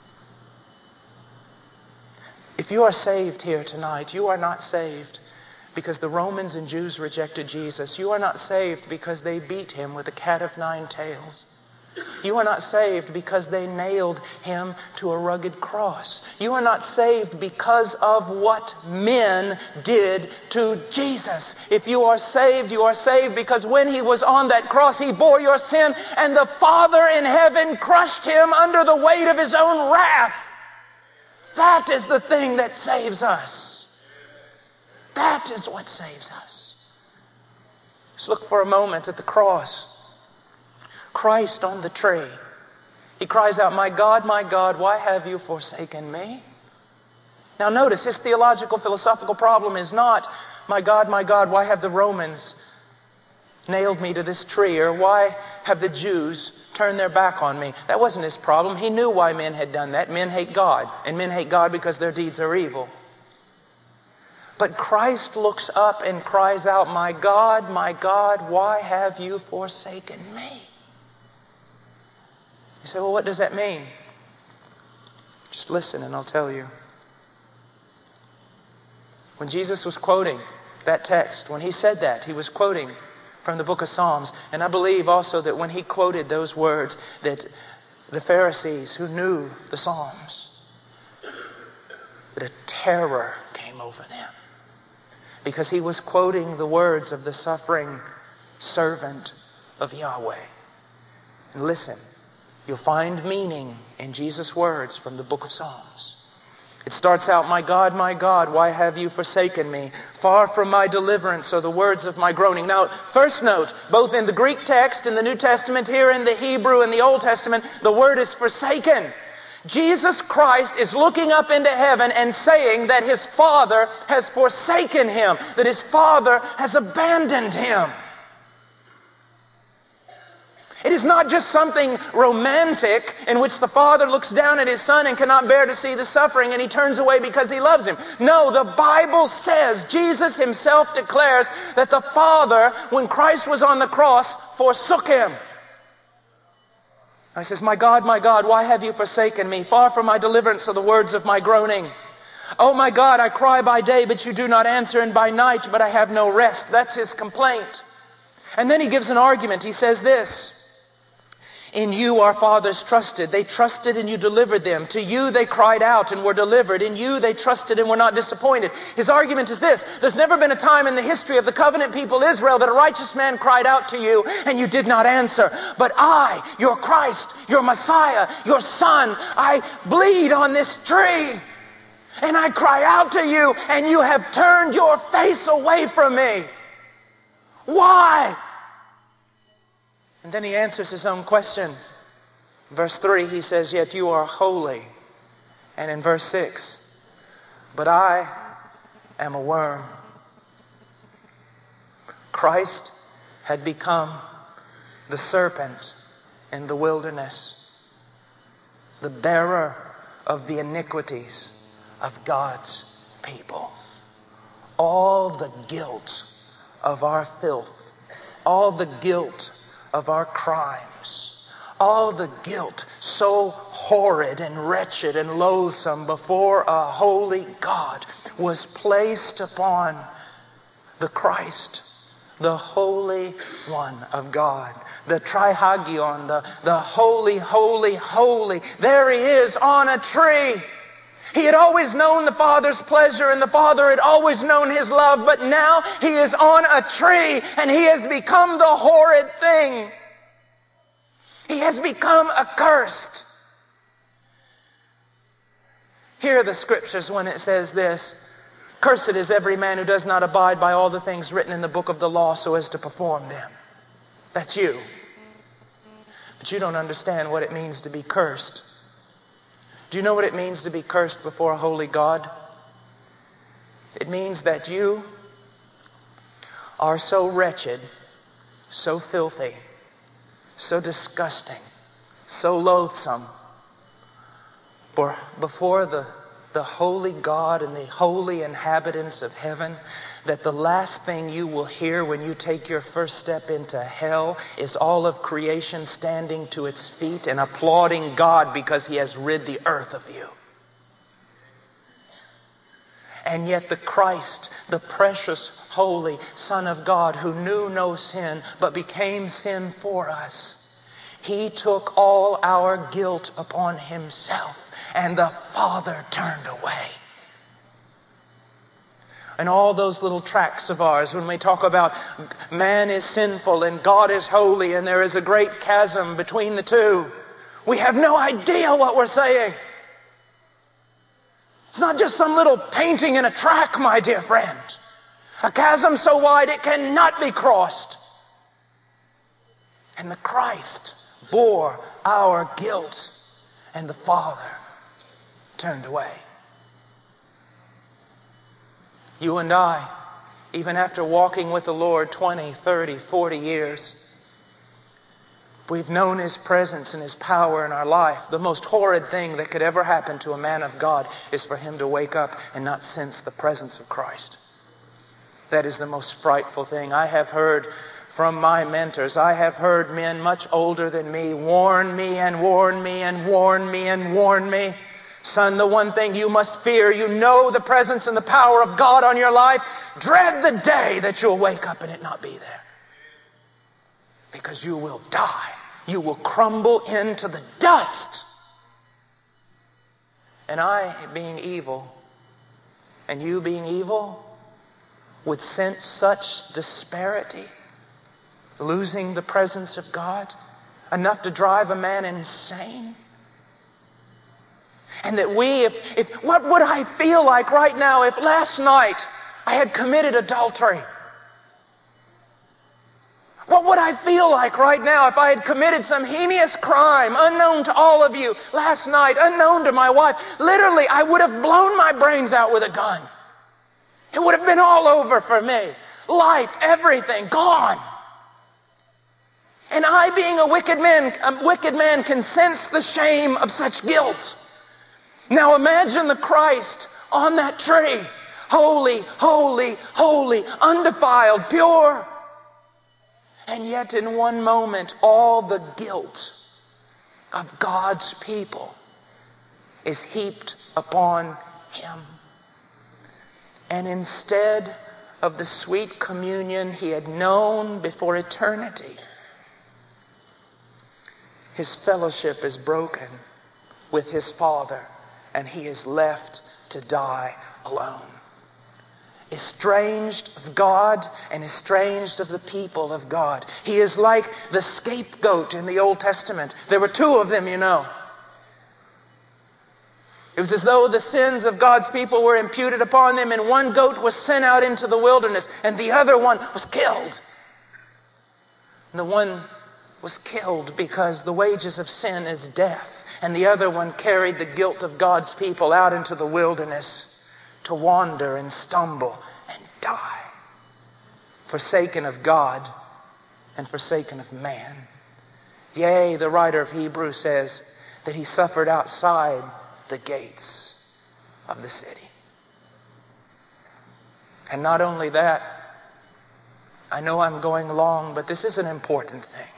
if you are saved here tonight, you are not saved because the Romans and Jews rejected Jesus. You are not saved because they beat Him with a cat of nine tails. You are not saved because they nailed Him to a rugged cross. You are not saved because of what men did to Jesus. If you are saved, you are saved because when He was on that cross, He bore your sin, and the Father in heaven crushed Him under the weight of His own wrath. That is the thing that saves us. That is what saves us. Let's look for a moment at the cross. Christ on the tree. He cries out, "My God, my God, why have you forsaken me?" Now notice, his theological, philosophical problem is not, "My God, my God, why have the Romans nailed me to this tree?" or "Why have the Jews turned their back on me?" That wasn't his problem. He knew why men had done that. Men hate God. And men hate God because their deeds are evil. But Christ looks up and cries out, "My God, my God, why have you forsaken me?" You say, well, what does that mean? Just listen and I'll tell you. When Jesus was quoting that text, when he said that, he was quoting from the book of Psalms. And I believe also that when he quoted those words, that the Pharisees who knew the Psalms, that a terror came over them. Because he was quoting the words of the suffering servant of Yahweh. And listen, you'll find meaning in Jesus' words from the book of Psalms. It starts out, "My God, my God, why have you forsaken me? Far from my deliverance are the words of my groaning." Now, first note, both in the Greek text in the New Testament, here in the Hebrew in the Old Testament, the word is forsaken. Jesus Christ is looking up into heaven and saying that his Father has forsaken him, that his Father has abandoned him. It is not just something romantic in which the Father looks down at his Son and cannot bear to see the suffering and he turns away because he loves him. No, the Bible says, Jesus himself declares that the Father, when Christ was on the cross, forsook him. He says, "My God, my God, why have you forsaken me? Far from my deliverance are the words of my groaning. Oh my God, I cry by day, but you do not answer, and by night, but I have no rest." That's his complaint. And then he gives an argument. He says this, "In you our fathers trusted. They trusted and you delivered them. To you they cried out and were delivered. In you they trusted and were not disappointed." His argument is this: there's never been a time in the history of the covenant people Israel that a righteous man cried out to you and you did not answer. But I, your Christ, your Messiah, your Son, I bleed on this tree and I cry out to you and you have turned your face away from me. Why? And then he answers his own question. In verse three, he says, "Yet you are holy." And in verse six, "But I am a worm." Christ had become the serpent in the wilderness, the bearer of the iniquities of God's people. All the guilt of our filth, all the guilt of our crimes, all the guilt so horrid and wretched and loathsome before a holy God was placed upon the Christ, the Holy One of God, the Trihagion, the, the Holy, Holy, Holy. There he is on a tree. He had always known the Father's pleasure and the Father had always known his love, but now he is on a tree and he has become the horrid thing. He has become accursed. Hear the scriptures when it says this: "Cursed is every man who does not abide by all the things written in the book of the law so as to perform them." That's you. But you don't understand what it means to be cursed. Do you know what it means to be cursed before a holy God? It means that you are so wretched, so filthy, so disgusting, so loathsome for before the, the holy God and the holy inhabitants of heaven, that the last thing you will hear when you take your first step into hell is all of creation standing to its feet and applauding God because he has rid the earth of you. And yet the Christ, the precious, holy Son of God, who knew no sin but became sin for us, he took all our guilt upon himself, and the Father turned away. And all those little tracts of ours, when we talk about man is sinful and God is holy and there is a great chasm between the two, we have no idea what we're saying. It's not just some little painting in a track, my dear friend. A chasm so wide it cannot be crossed. And the Christ bore our guilt, and the Father turned away. You and I, even after walking with the Lord twenty, thirty, forty years, we've known his presence and his power in our life. The most horrid thing that could ever happen to a man of God is for him to wake up and not sense the presence of Christ. That is the most frightful thing. I have heard from my mentors, I have heard men much older than me warn me and warn me and warn me and warn me Son, the one thing you must fear, you know the presence and the power of God on your life. Dread the day that you'll wake up and it not be there. Because you will die. You will crumble into the dust. And I, being evil, and you being evil, would sense such disparity, losing the presence of God, enough to drive a man insane. And that we, if, if, what would I feel like right now if last night I had committed adultery? What would I feel like right now if I had committed some heinous crime unknown to all of you last night, unknown to my wife? Literally, I would have blown my brains out with a gun. It would have been all over for me. Life, everything, gone. And I, being a wicked man, a wicked man, can sense the shame of such guilt. Now imagine the Christ on that tree, holy, holy, holy, undefiled, pure. And yet in one moment, all the guilt of God's people is heaped upon him. And instead of the sweet communion he had known before eternity, his fellowship is broken with his Father, and he is left to die alone. Estranged of God and estranged of the people of God. He is like the scapegoat in the Old Testament. There were two of them, you know. It was as though the sins of God's people were imputed upon them, and one goat was sent out into the wilderness, and the other one was killed. And the one was killed because the wages of sin is death, and the other one carried the guilt of God's people out into the wilderness to wander and stumble and die, forsaken of God and forsaken of man. Yea, the writer of Hebrews says that he suffered outside the gates of the city. And not only that, I know I'm going long, but this is an important thing.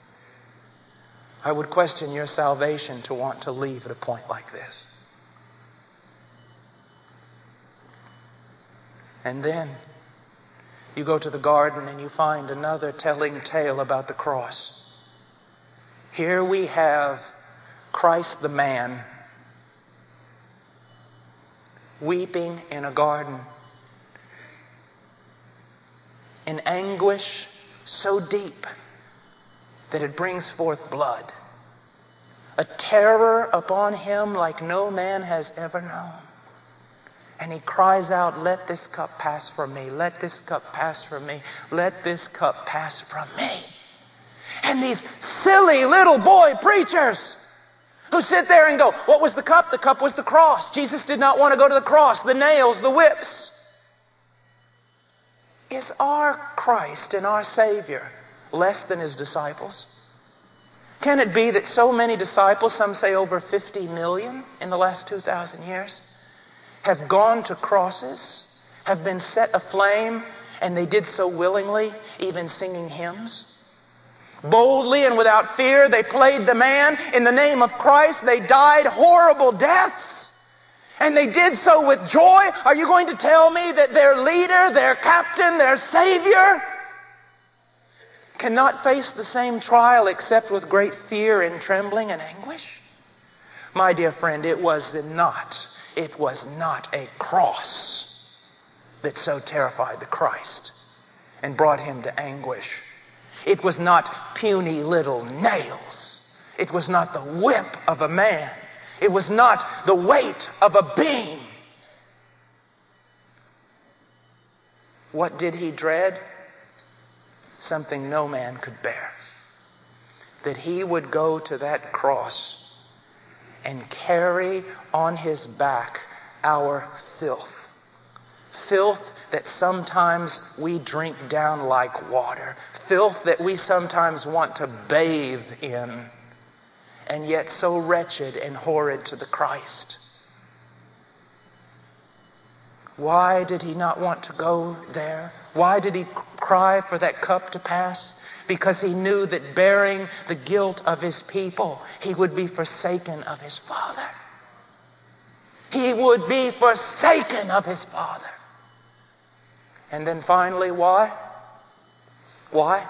I would question your salvation to want to leave at a point like this. And then you go to the garden and you find another telling tale about the cross. Here we have Christ the man weeping in a garden in anguish so deep that it brings forth blood. A terror upon him like no man has ever known. And he cries out, "Let this cup pass from me. Let this cup pass from me. Let this cup pass from me." And these silly little boy preachers who sit there and go, what was the cup? The cup was the cross. Jesus did not want to go to the cross, the nails, the whips. Is our Christ and our Savior less than his disciples? Can it be that so many disciples, some say over fifty million in the last two thousand years, have gone to crosses, have been set aflame, and they did so willingly, even singing hymns? Boldly and without fear, they played the man. In the name of Christ, they died horrible deaths. And they did so with joy. Are you going to tell me that their leader, their captain, their Savior cannot face the same trial except with great fear and trembling and anguish? My dear friend, it was not, it was not a cross that so terrified the Christ and brought him to anguish. It was not puny little nails. It was not the whip of a man. It was not the weight of a beam. What did he dread? Something no man could bear. That he would go to that cross and carry on his back our filth. Filth that sometimes we drink down like water. Filth that we sometimes want to bathe in. And yet so wretched and horrid to the Christ. Why did he not want to go there? Why did he cry for that cup to pass? Because he knew that bearing the guilt of his people, he would be forsaken of his Father. He would be forsaken of his Father. And then finally, why? Why?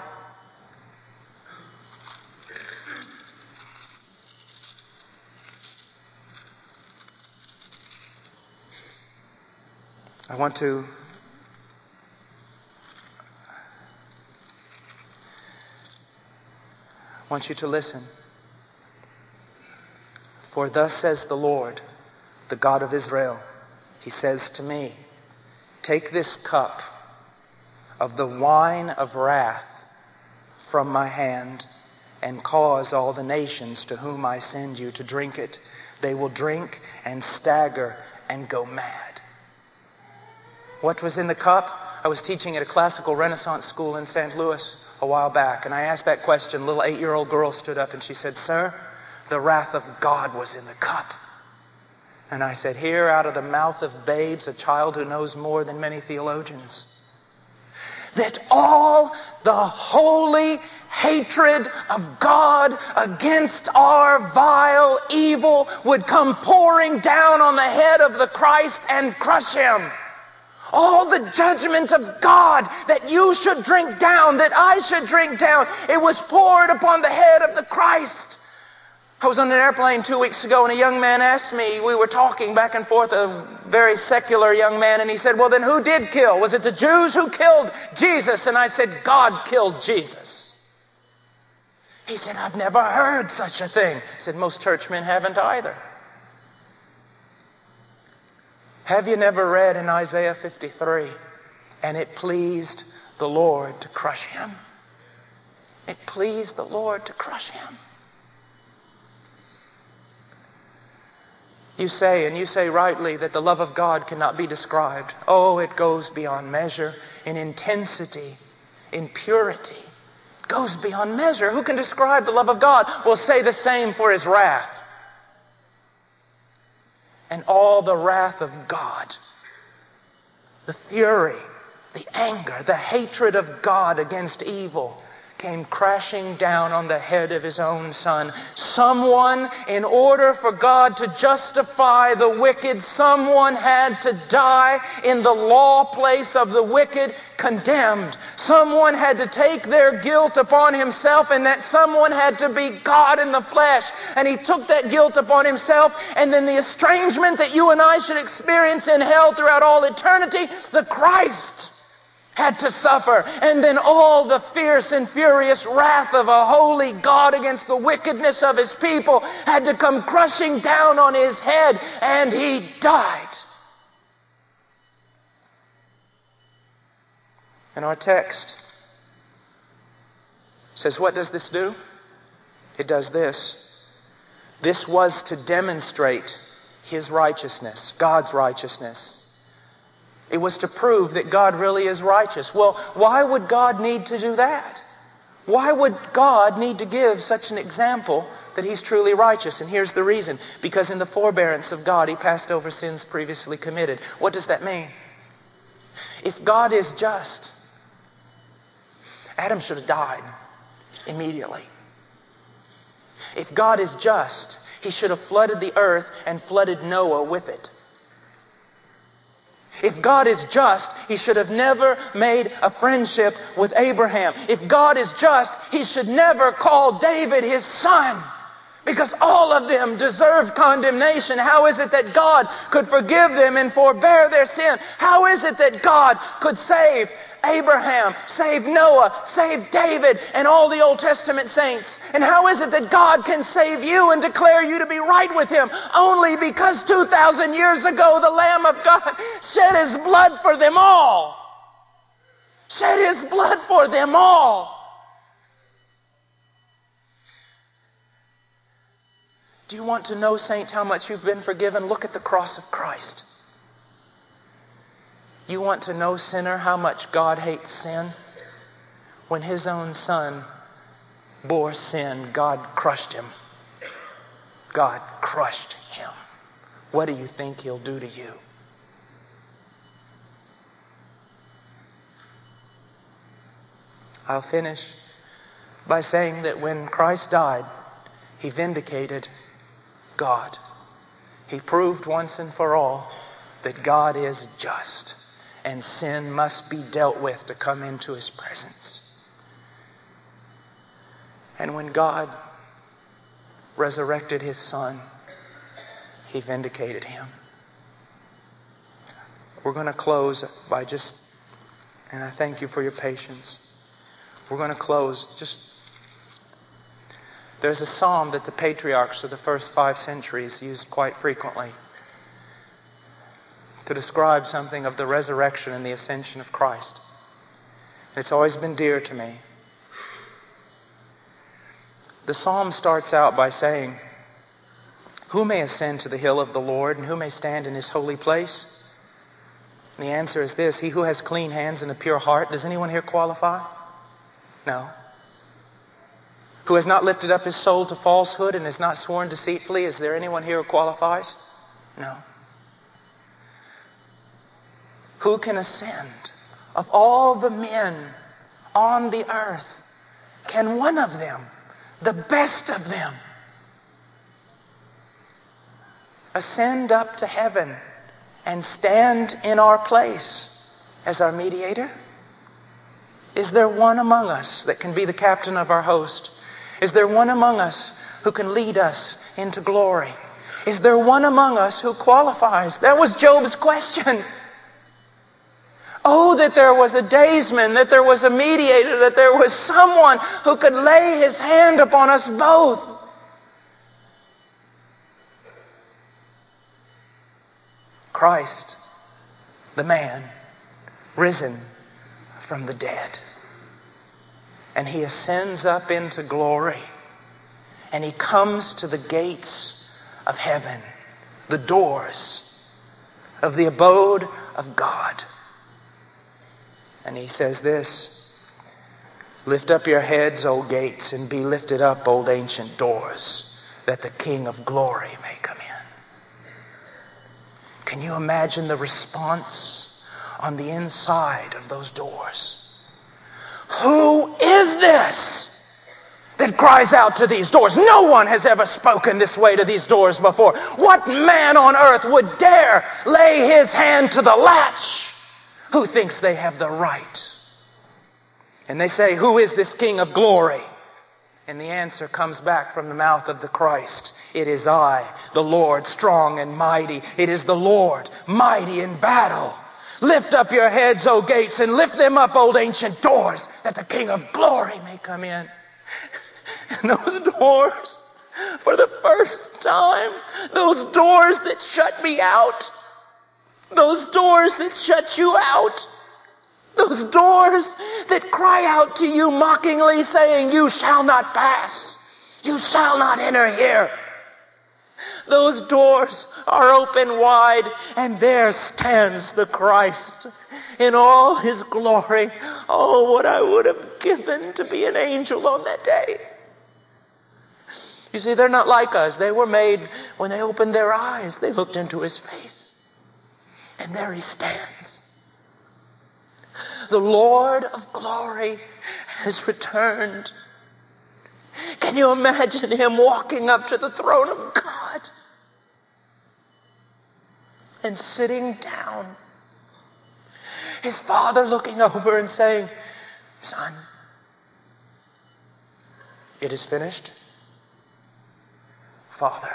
I want to I want you to listen. For thus says the Lord, the God of Israel, He says to me, take this cup of the wine of wrath from my hand and cause all the nations to whom I send you to drink it. They will drink and stagger and go mad. What was in the cup? I was teaching at a classical Renaissance school in Saint Louis a while back, and I asked that question. A little eight-year-old girl stood up and she said, "Sir, the wrath of God was in the cup." And I said, "Hear out of the mouth of babes a child who knows more than many theologians, that all the holy hatred of God against our vile evil would come pouring down on the head of the Christ and crush him. All the judgment of God that you should drink down, that I should drink down, it was poured upon the head of the Christ." I was on an airplane two weeks ago and a young man asked me, we were talking back and forth, a very secular young man, and he said, "Well, then who did kill? Was it the Jews who killed Jesus?" And I said, "God killed Jesus." He said, "I've never heard such a thing." I said, "Most churchmen haven't either." Have you never read in Isaiah fifty-three, and it pleased the Lord to crush him? It pleased the Lord to crush him. You say, and you say rightly, that the love of God cannot be described. Oh, it goes beyond measure in intensity, in purity. It goes beyond measure. Who can describe the love of God? Will say the same for his wrath. And all the wrath of God, the fury, the anger, the hatred of God against evil came crashing down on the head of his own Son. Someone, in order for God to justify the wicked, someone had to die in the law place of the wicked, condemned. Someone had to take their guilt upon himself, and that someone had to be God in the flesh. And he took that guilt upon himself, and then the estrangement that you and I should experience in hell throughout all eternity, the Christ had to suffer. And then all the fierce and furious wrath of a holy God against the wickedness of his people had to come crushing down on his head, and he died. And our text says, what does this do? It does this. This was to demonstrate his righteousness, God's righteousness. It was to prove that God really is righteous. Well, why would God need to do that? Why would God need to give such an example that he's truly righteous? And here's the reason. Because in the forbearance of God, he passed over sins previously committed. What does that mean? If God is just, Adam should have died immediately. If God is just, he should have flooded the earth and flooded Noah with it. If God is just, he should have never made a friendship with Abraham. If God is just, he should never call David his son, because all of them deserved condemnation. How is it that God could forgive them and forbear their sin? How is it that God could save Abraham, save Noah, save David, and all the Old Testament saints? And how is it that God can save you and declare you to be right with him? Only because two thousand years ago the Lamb of God shed his blood for them all. Shed his blood for them all. Do you want to know, saint, how much you've been forgiven? Look at the cross of Christ. You want to know, sinner, how much God hates sin? When his own Son bore sin, God crushed him. God crushed him. What do you think he'll do to you? I'll finish by saying that when Christ died, he vindicated God. He proved once and for all that God is just and sin must be dealt with to come into His presence. And when God resurrected His Son, He vindicated Him. We're going to close by just, and I thank you for your patience. We're going to close just, there's a psalm that the patriarchs of the first five centuries used quite frequently to describe something of the resurrection and the ascension of Christ. It's always been dear to me. The psalm starts out by saying, "Who may ascend to the hill of the Lord, and who may stand in His holy place?" And the answer is this: he who has clean hands and a pure heart. Does anyone here qualify? No. Who has not lifted up his soul to falsehood and has not sworn deceitfully. Is there anyone here who qualifies? No. Who can ascend? Of all the men on the earth, can one of them, the best of them, ascend up to heaven and stand in our place as our mediator? Is there one among us that can be the captain of our host? Is there one among us who can lead us into glory? Is there one among us who qualifies? That was Job's question. Oh, that there was a daysman, that there was a mediator, that there was someone who could lay his hand upon us both. Christ, the man, risen from the dead. And He ascends up into glory. And He comes to the gates of heaven, the doors of the abode of God. And He says this: "Lift up your heads, O gates, and be lifted up, old ancient doors, that the King of glory may come in." Can you imagine the response on the inside of those doors? Who is this that cries out to these doors? No one has ever spoken this way to these doors before. What man on earth would dare lay his hand to the latch? Who thinks they have the right? And they say, "Who is this King of glory?" And the answer comes back from the mouth of the Christ: "It is I, the Lord, strong and mighty. It is the Lord, mighty in battle. Lift up your heads, O gates, and lift them up, old ancient doors, that the King of glory may come in." And those doors, for the first time, those doors that shut me out, those doors that shut you out, those doors that cry out to you mockingly saying, "You shall not pass. You shall not enter here." Those doors are open wide, and there stands the Christ in all His glory. Oh, what I would have given to be an angel on that day. You see, they're not like us. They were made, when they opened their eyes, they looked into His face. And there He stands. The Lord of glory has returned. Can you imagine Him walking up to the throne of God and sitting down? His Father looking over and saying, "Son, it is finished." "Father,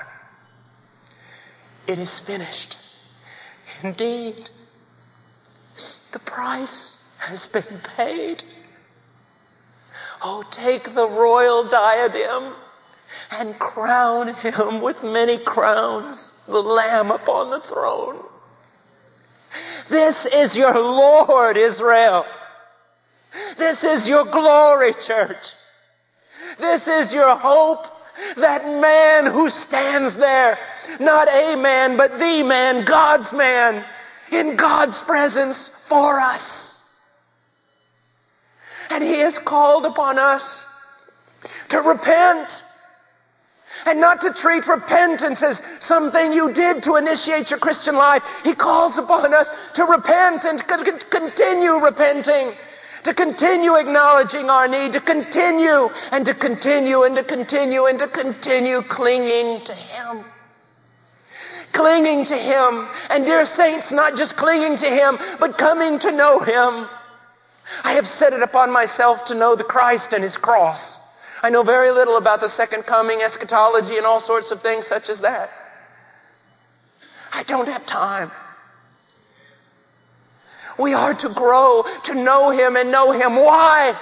it is finished. Indeed, the price has been paid. Oh, take the royal diadem and crown Him with many crowns, the Lamb upon the throne. This is your Lord, Israel. This is your glory, church. This is your hope, that man who stands there, not a man, but the man, God's man, in God's presence for us. And He has called upon us to repent, and not to treat repentance as something you did to initiate your Christian life. He calls upon us to repent and to continue repenting, to continue acknowledging our need, to continue and to continue and to continue and to continue clinging to Him. clinging to Him. And dear saints, not just clinging to Him, but coming to know Him. I have set it upon myself to know the Christ and His cross. I know very little about the second coming, eschatology, and all sorts of things such as that. I don't have time. We are to grow to know Him and know Him. Why?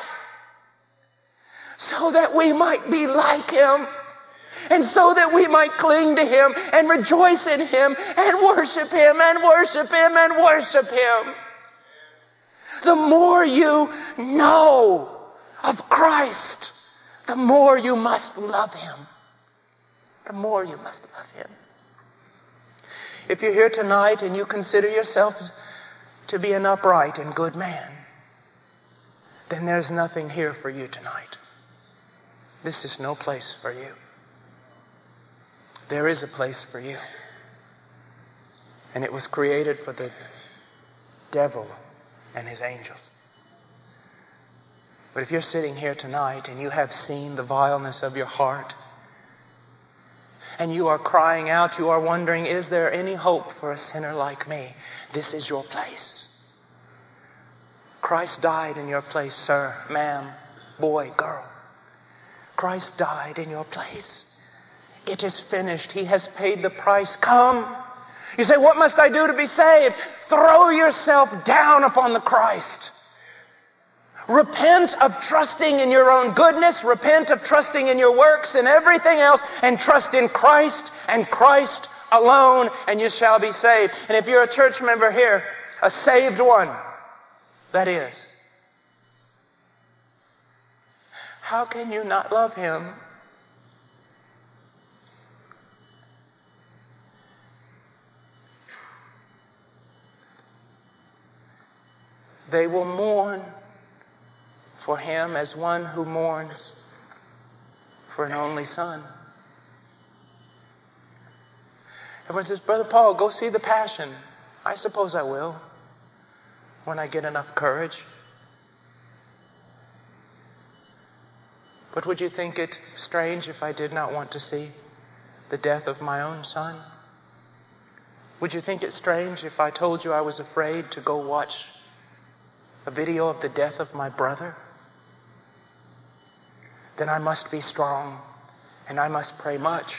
So that we might be like Him. And so that we might cling to Him and rejoice in Him and worship Him and worship Him and worship Him. The more you know of Christ, the more you must love Him. The more you must love Him. If you're here tonight and you consider yourself to be an upright and good man, then there's nothing here for you tonight. This is no place for you. There is a place for you. And it was created for the devil and his angels. But if you're sitting here tonight and you have seen the vileness of your heart, and you are crying out, you are wondering, is there any hope for a sinner like me? This is your place. Christ died in your place, sir, ma'am, boy, girl. Christ died in your place. It is finished. He has paid the price. Come. You say, what must I do to be saved? Throw yourself down upon the Christ. Repent of trusting in your own goodness. Repent of trusting in your works and everything else. And trust in Christ and Christ alone, and you shall be saved. And if you're a church member here, a saved one, that is, how can you not love Him? They will mourn for Him as one who mourns for an only son. Everyone says, Brother Paul, go see the Passion. I suppose I will, when I get enough courage. But would you think it strange if I did not want to see the death of my own son? Would you think it strange if I told you I was afraid to go watch a video of the death of my brother? Then I must be strong and I must pray much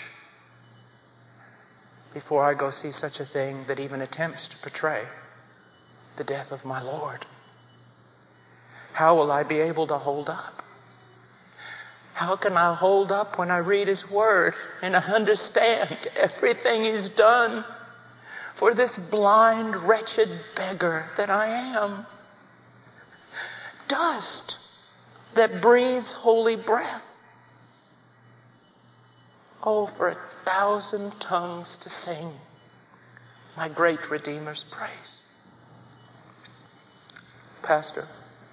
before I go see such a thing that even attempts to portray the death of my Lord. How will I be able to hold up? How can I hold up when I read His Word and I understand everything He's done for this blind, wretched beggar that I am? Dust that breathes holy breath. Oh, for a thousand tongues to sing my great Redeemer's praise. Pastor,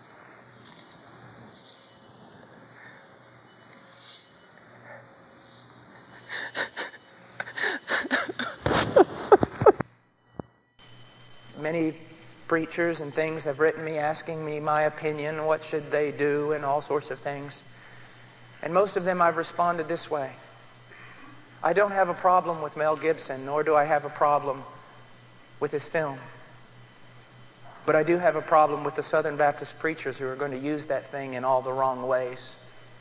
many preachers and things have written me asking me my opinion, what should they do, and all sorts of things. And most of them I've responded this way. I don't have a problem with Mel Gibson, nor do I have a problem with his film. But I do have a problem with the Southern Baptist preachers who are going to use that thing in all the wrong ways.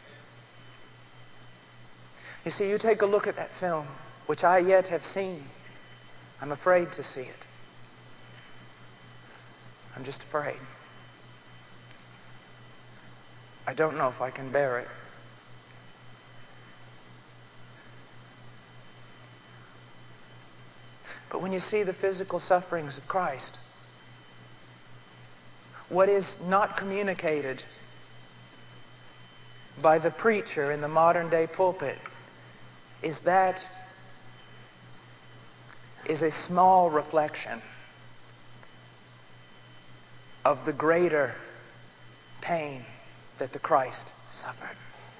You see, you take a look at that film, which I yet have seen. I'm afraid to see it. I'm just afraid. I don't know if I can bear it. But when you see the physical sufferings of Christ, what is not communicated by the preacher in the modern day pulpit is that is a small reflection of the greater pain that the Christ suffered.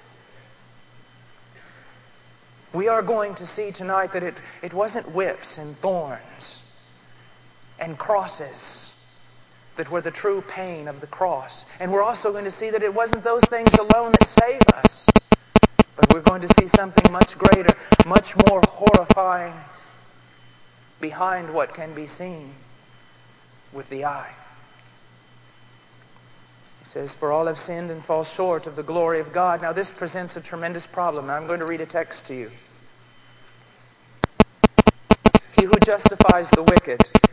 We are going to see tonight that it, it wasn't whips and thorns and crosses that were the true pain of the cross. And we're also going to see that it wasn't those things alone that save us. But we're going to see something much greater, much more horrifying behind what can be seen with the eye. He says, for all have sinned and fall short of the glory of God. Now this presents a tremendous problem. I'm going to read a text to you. He who justifies the wicked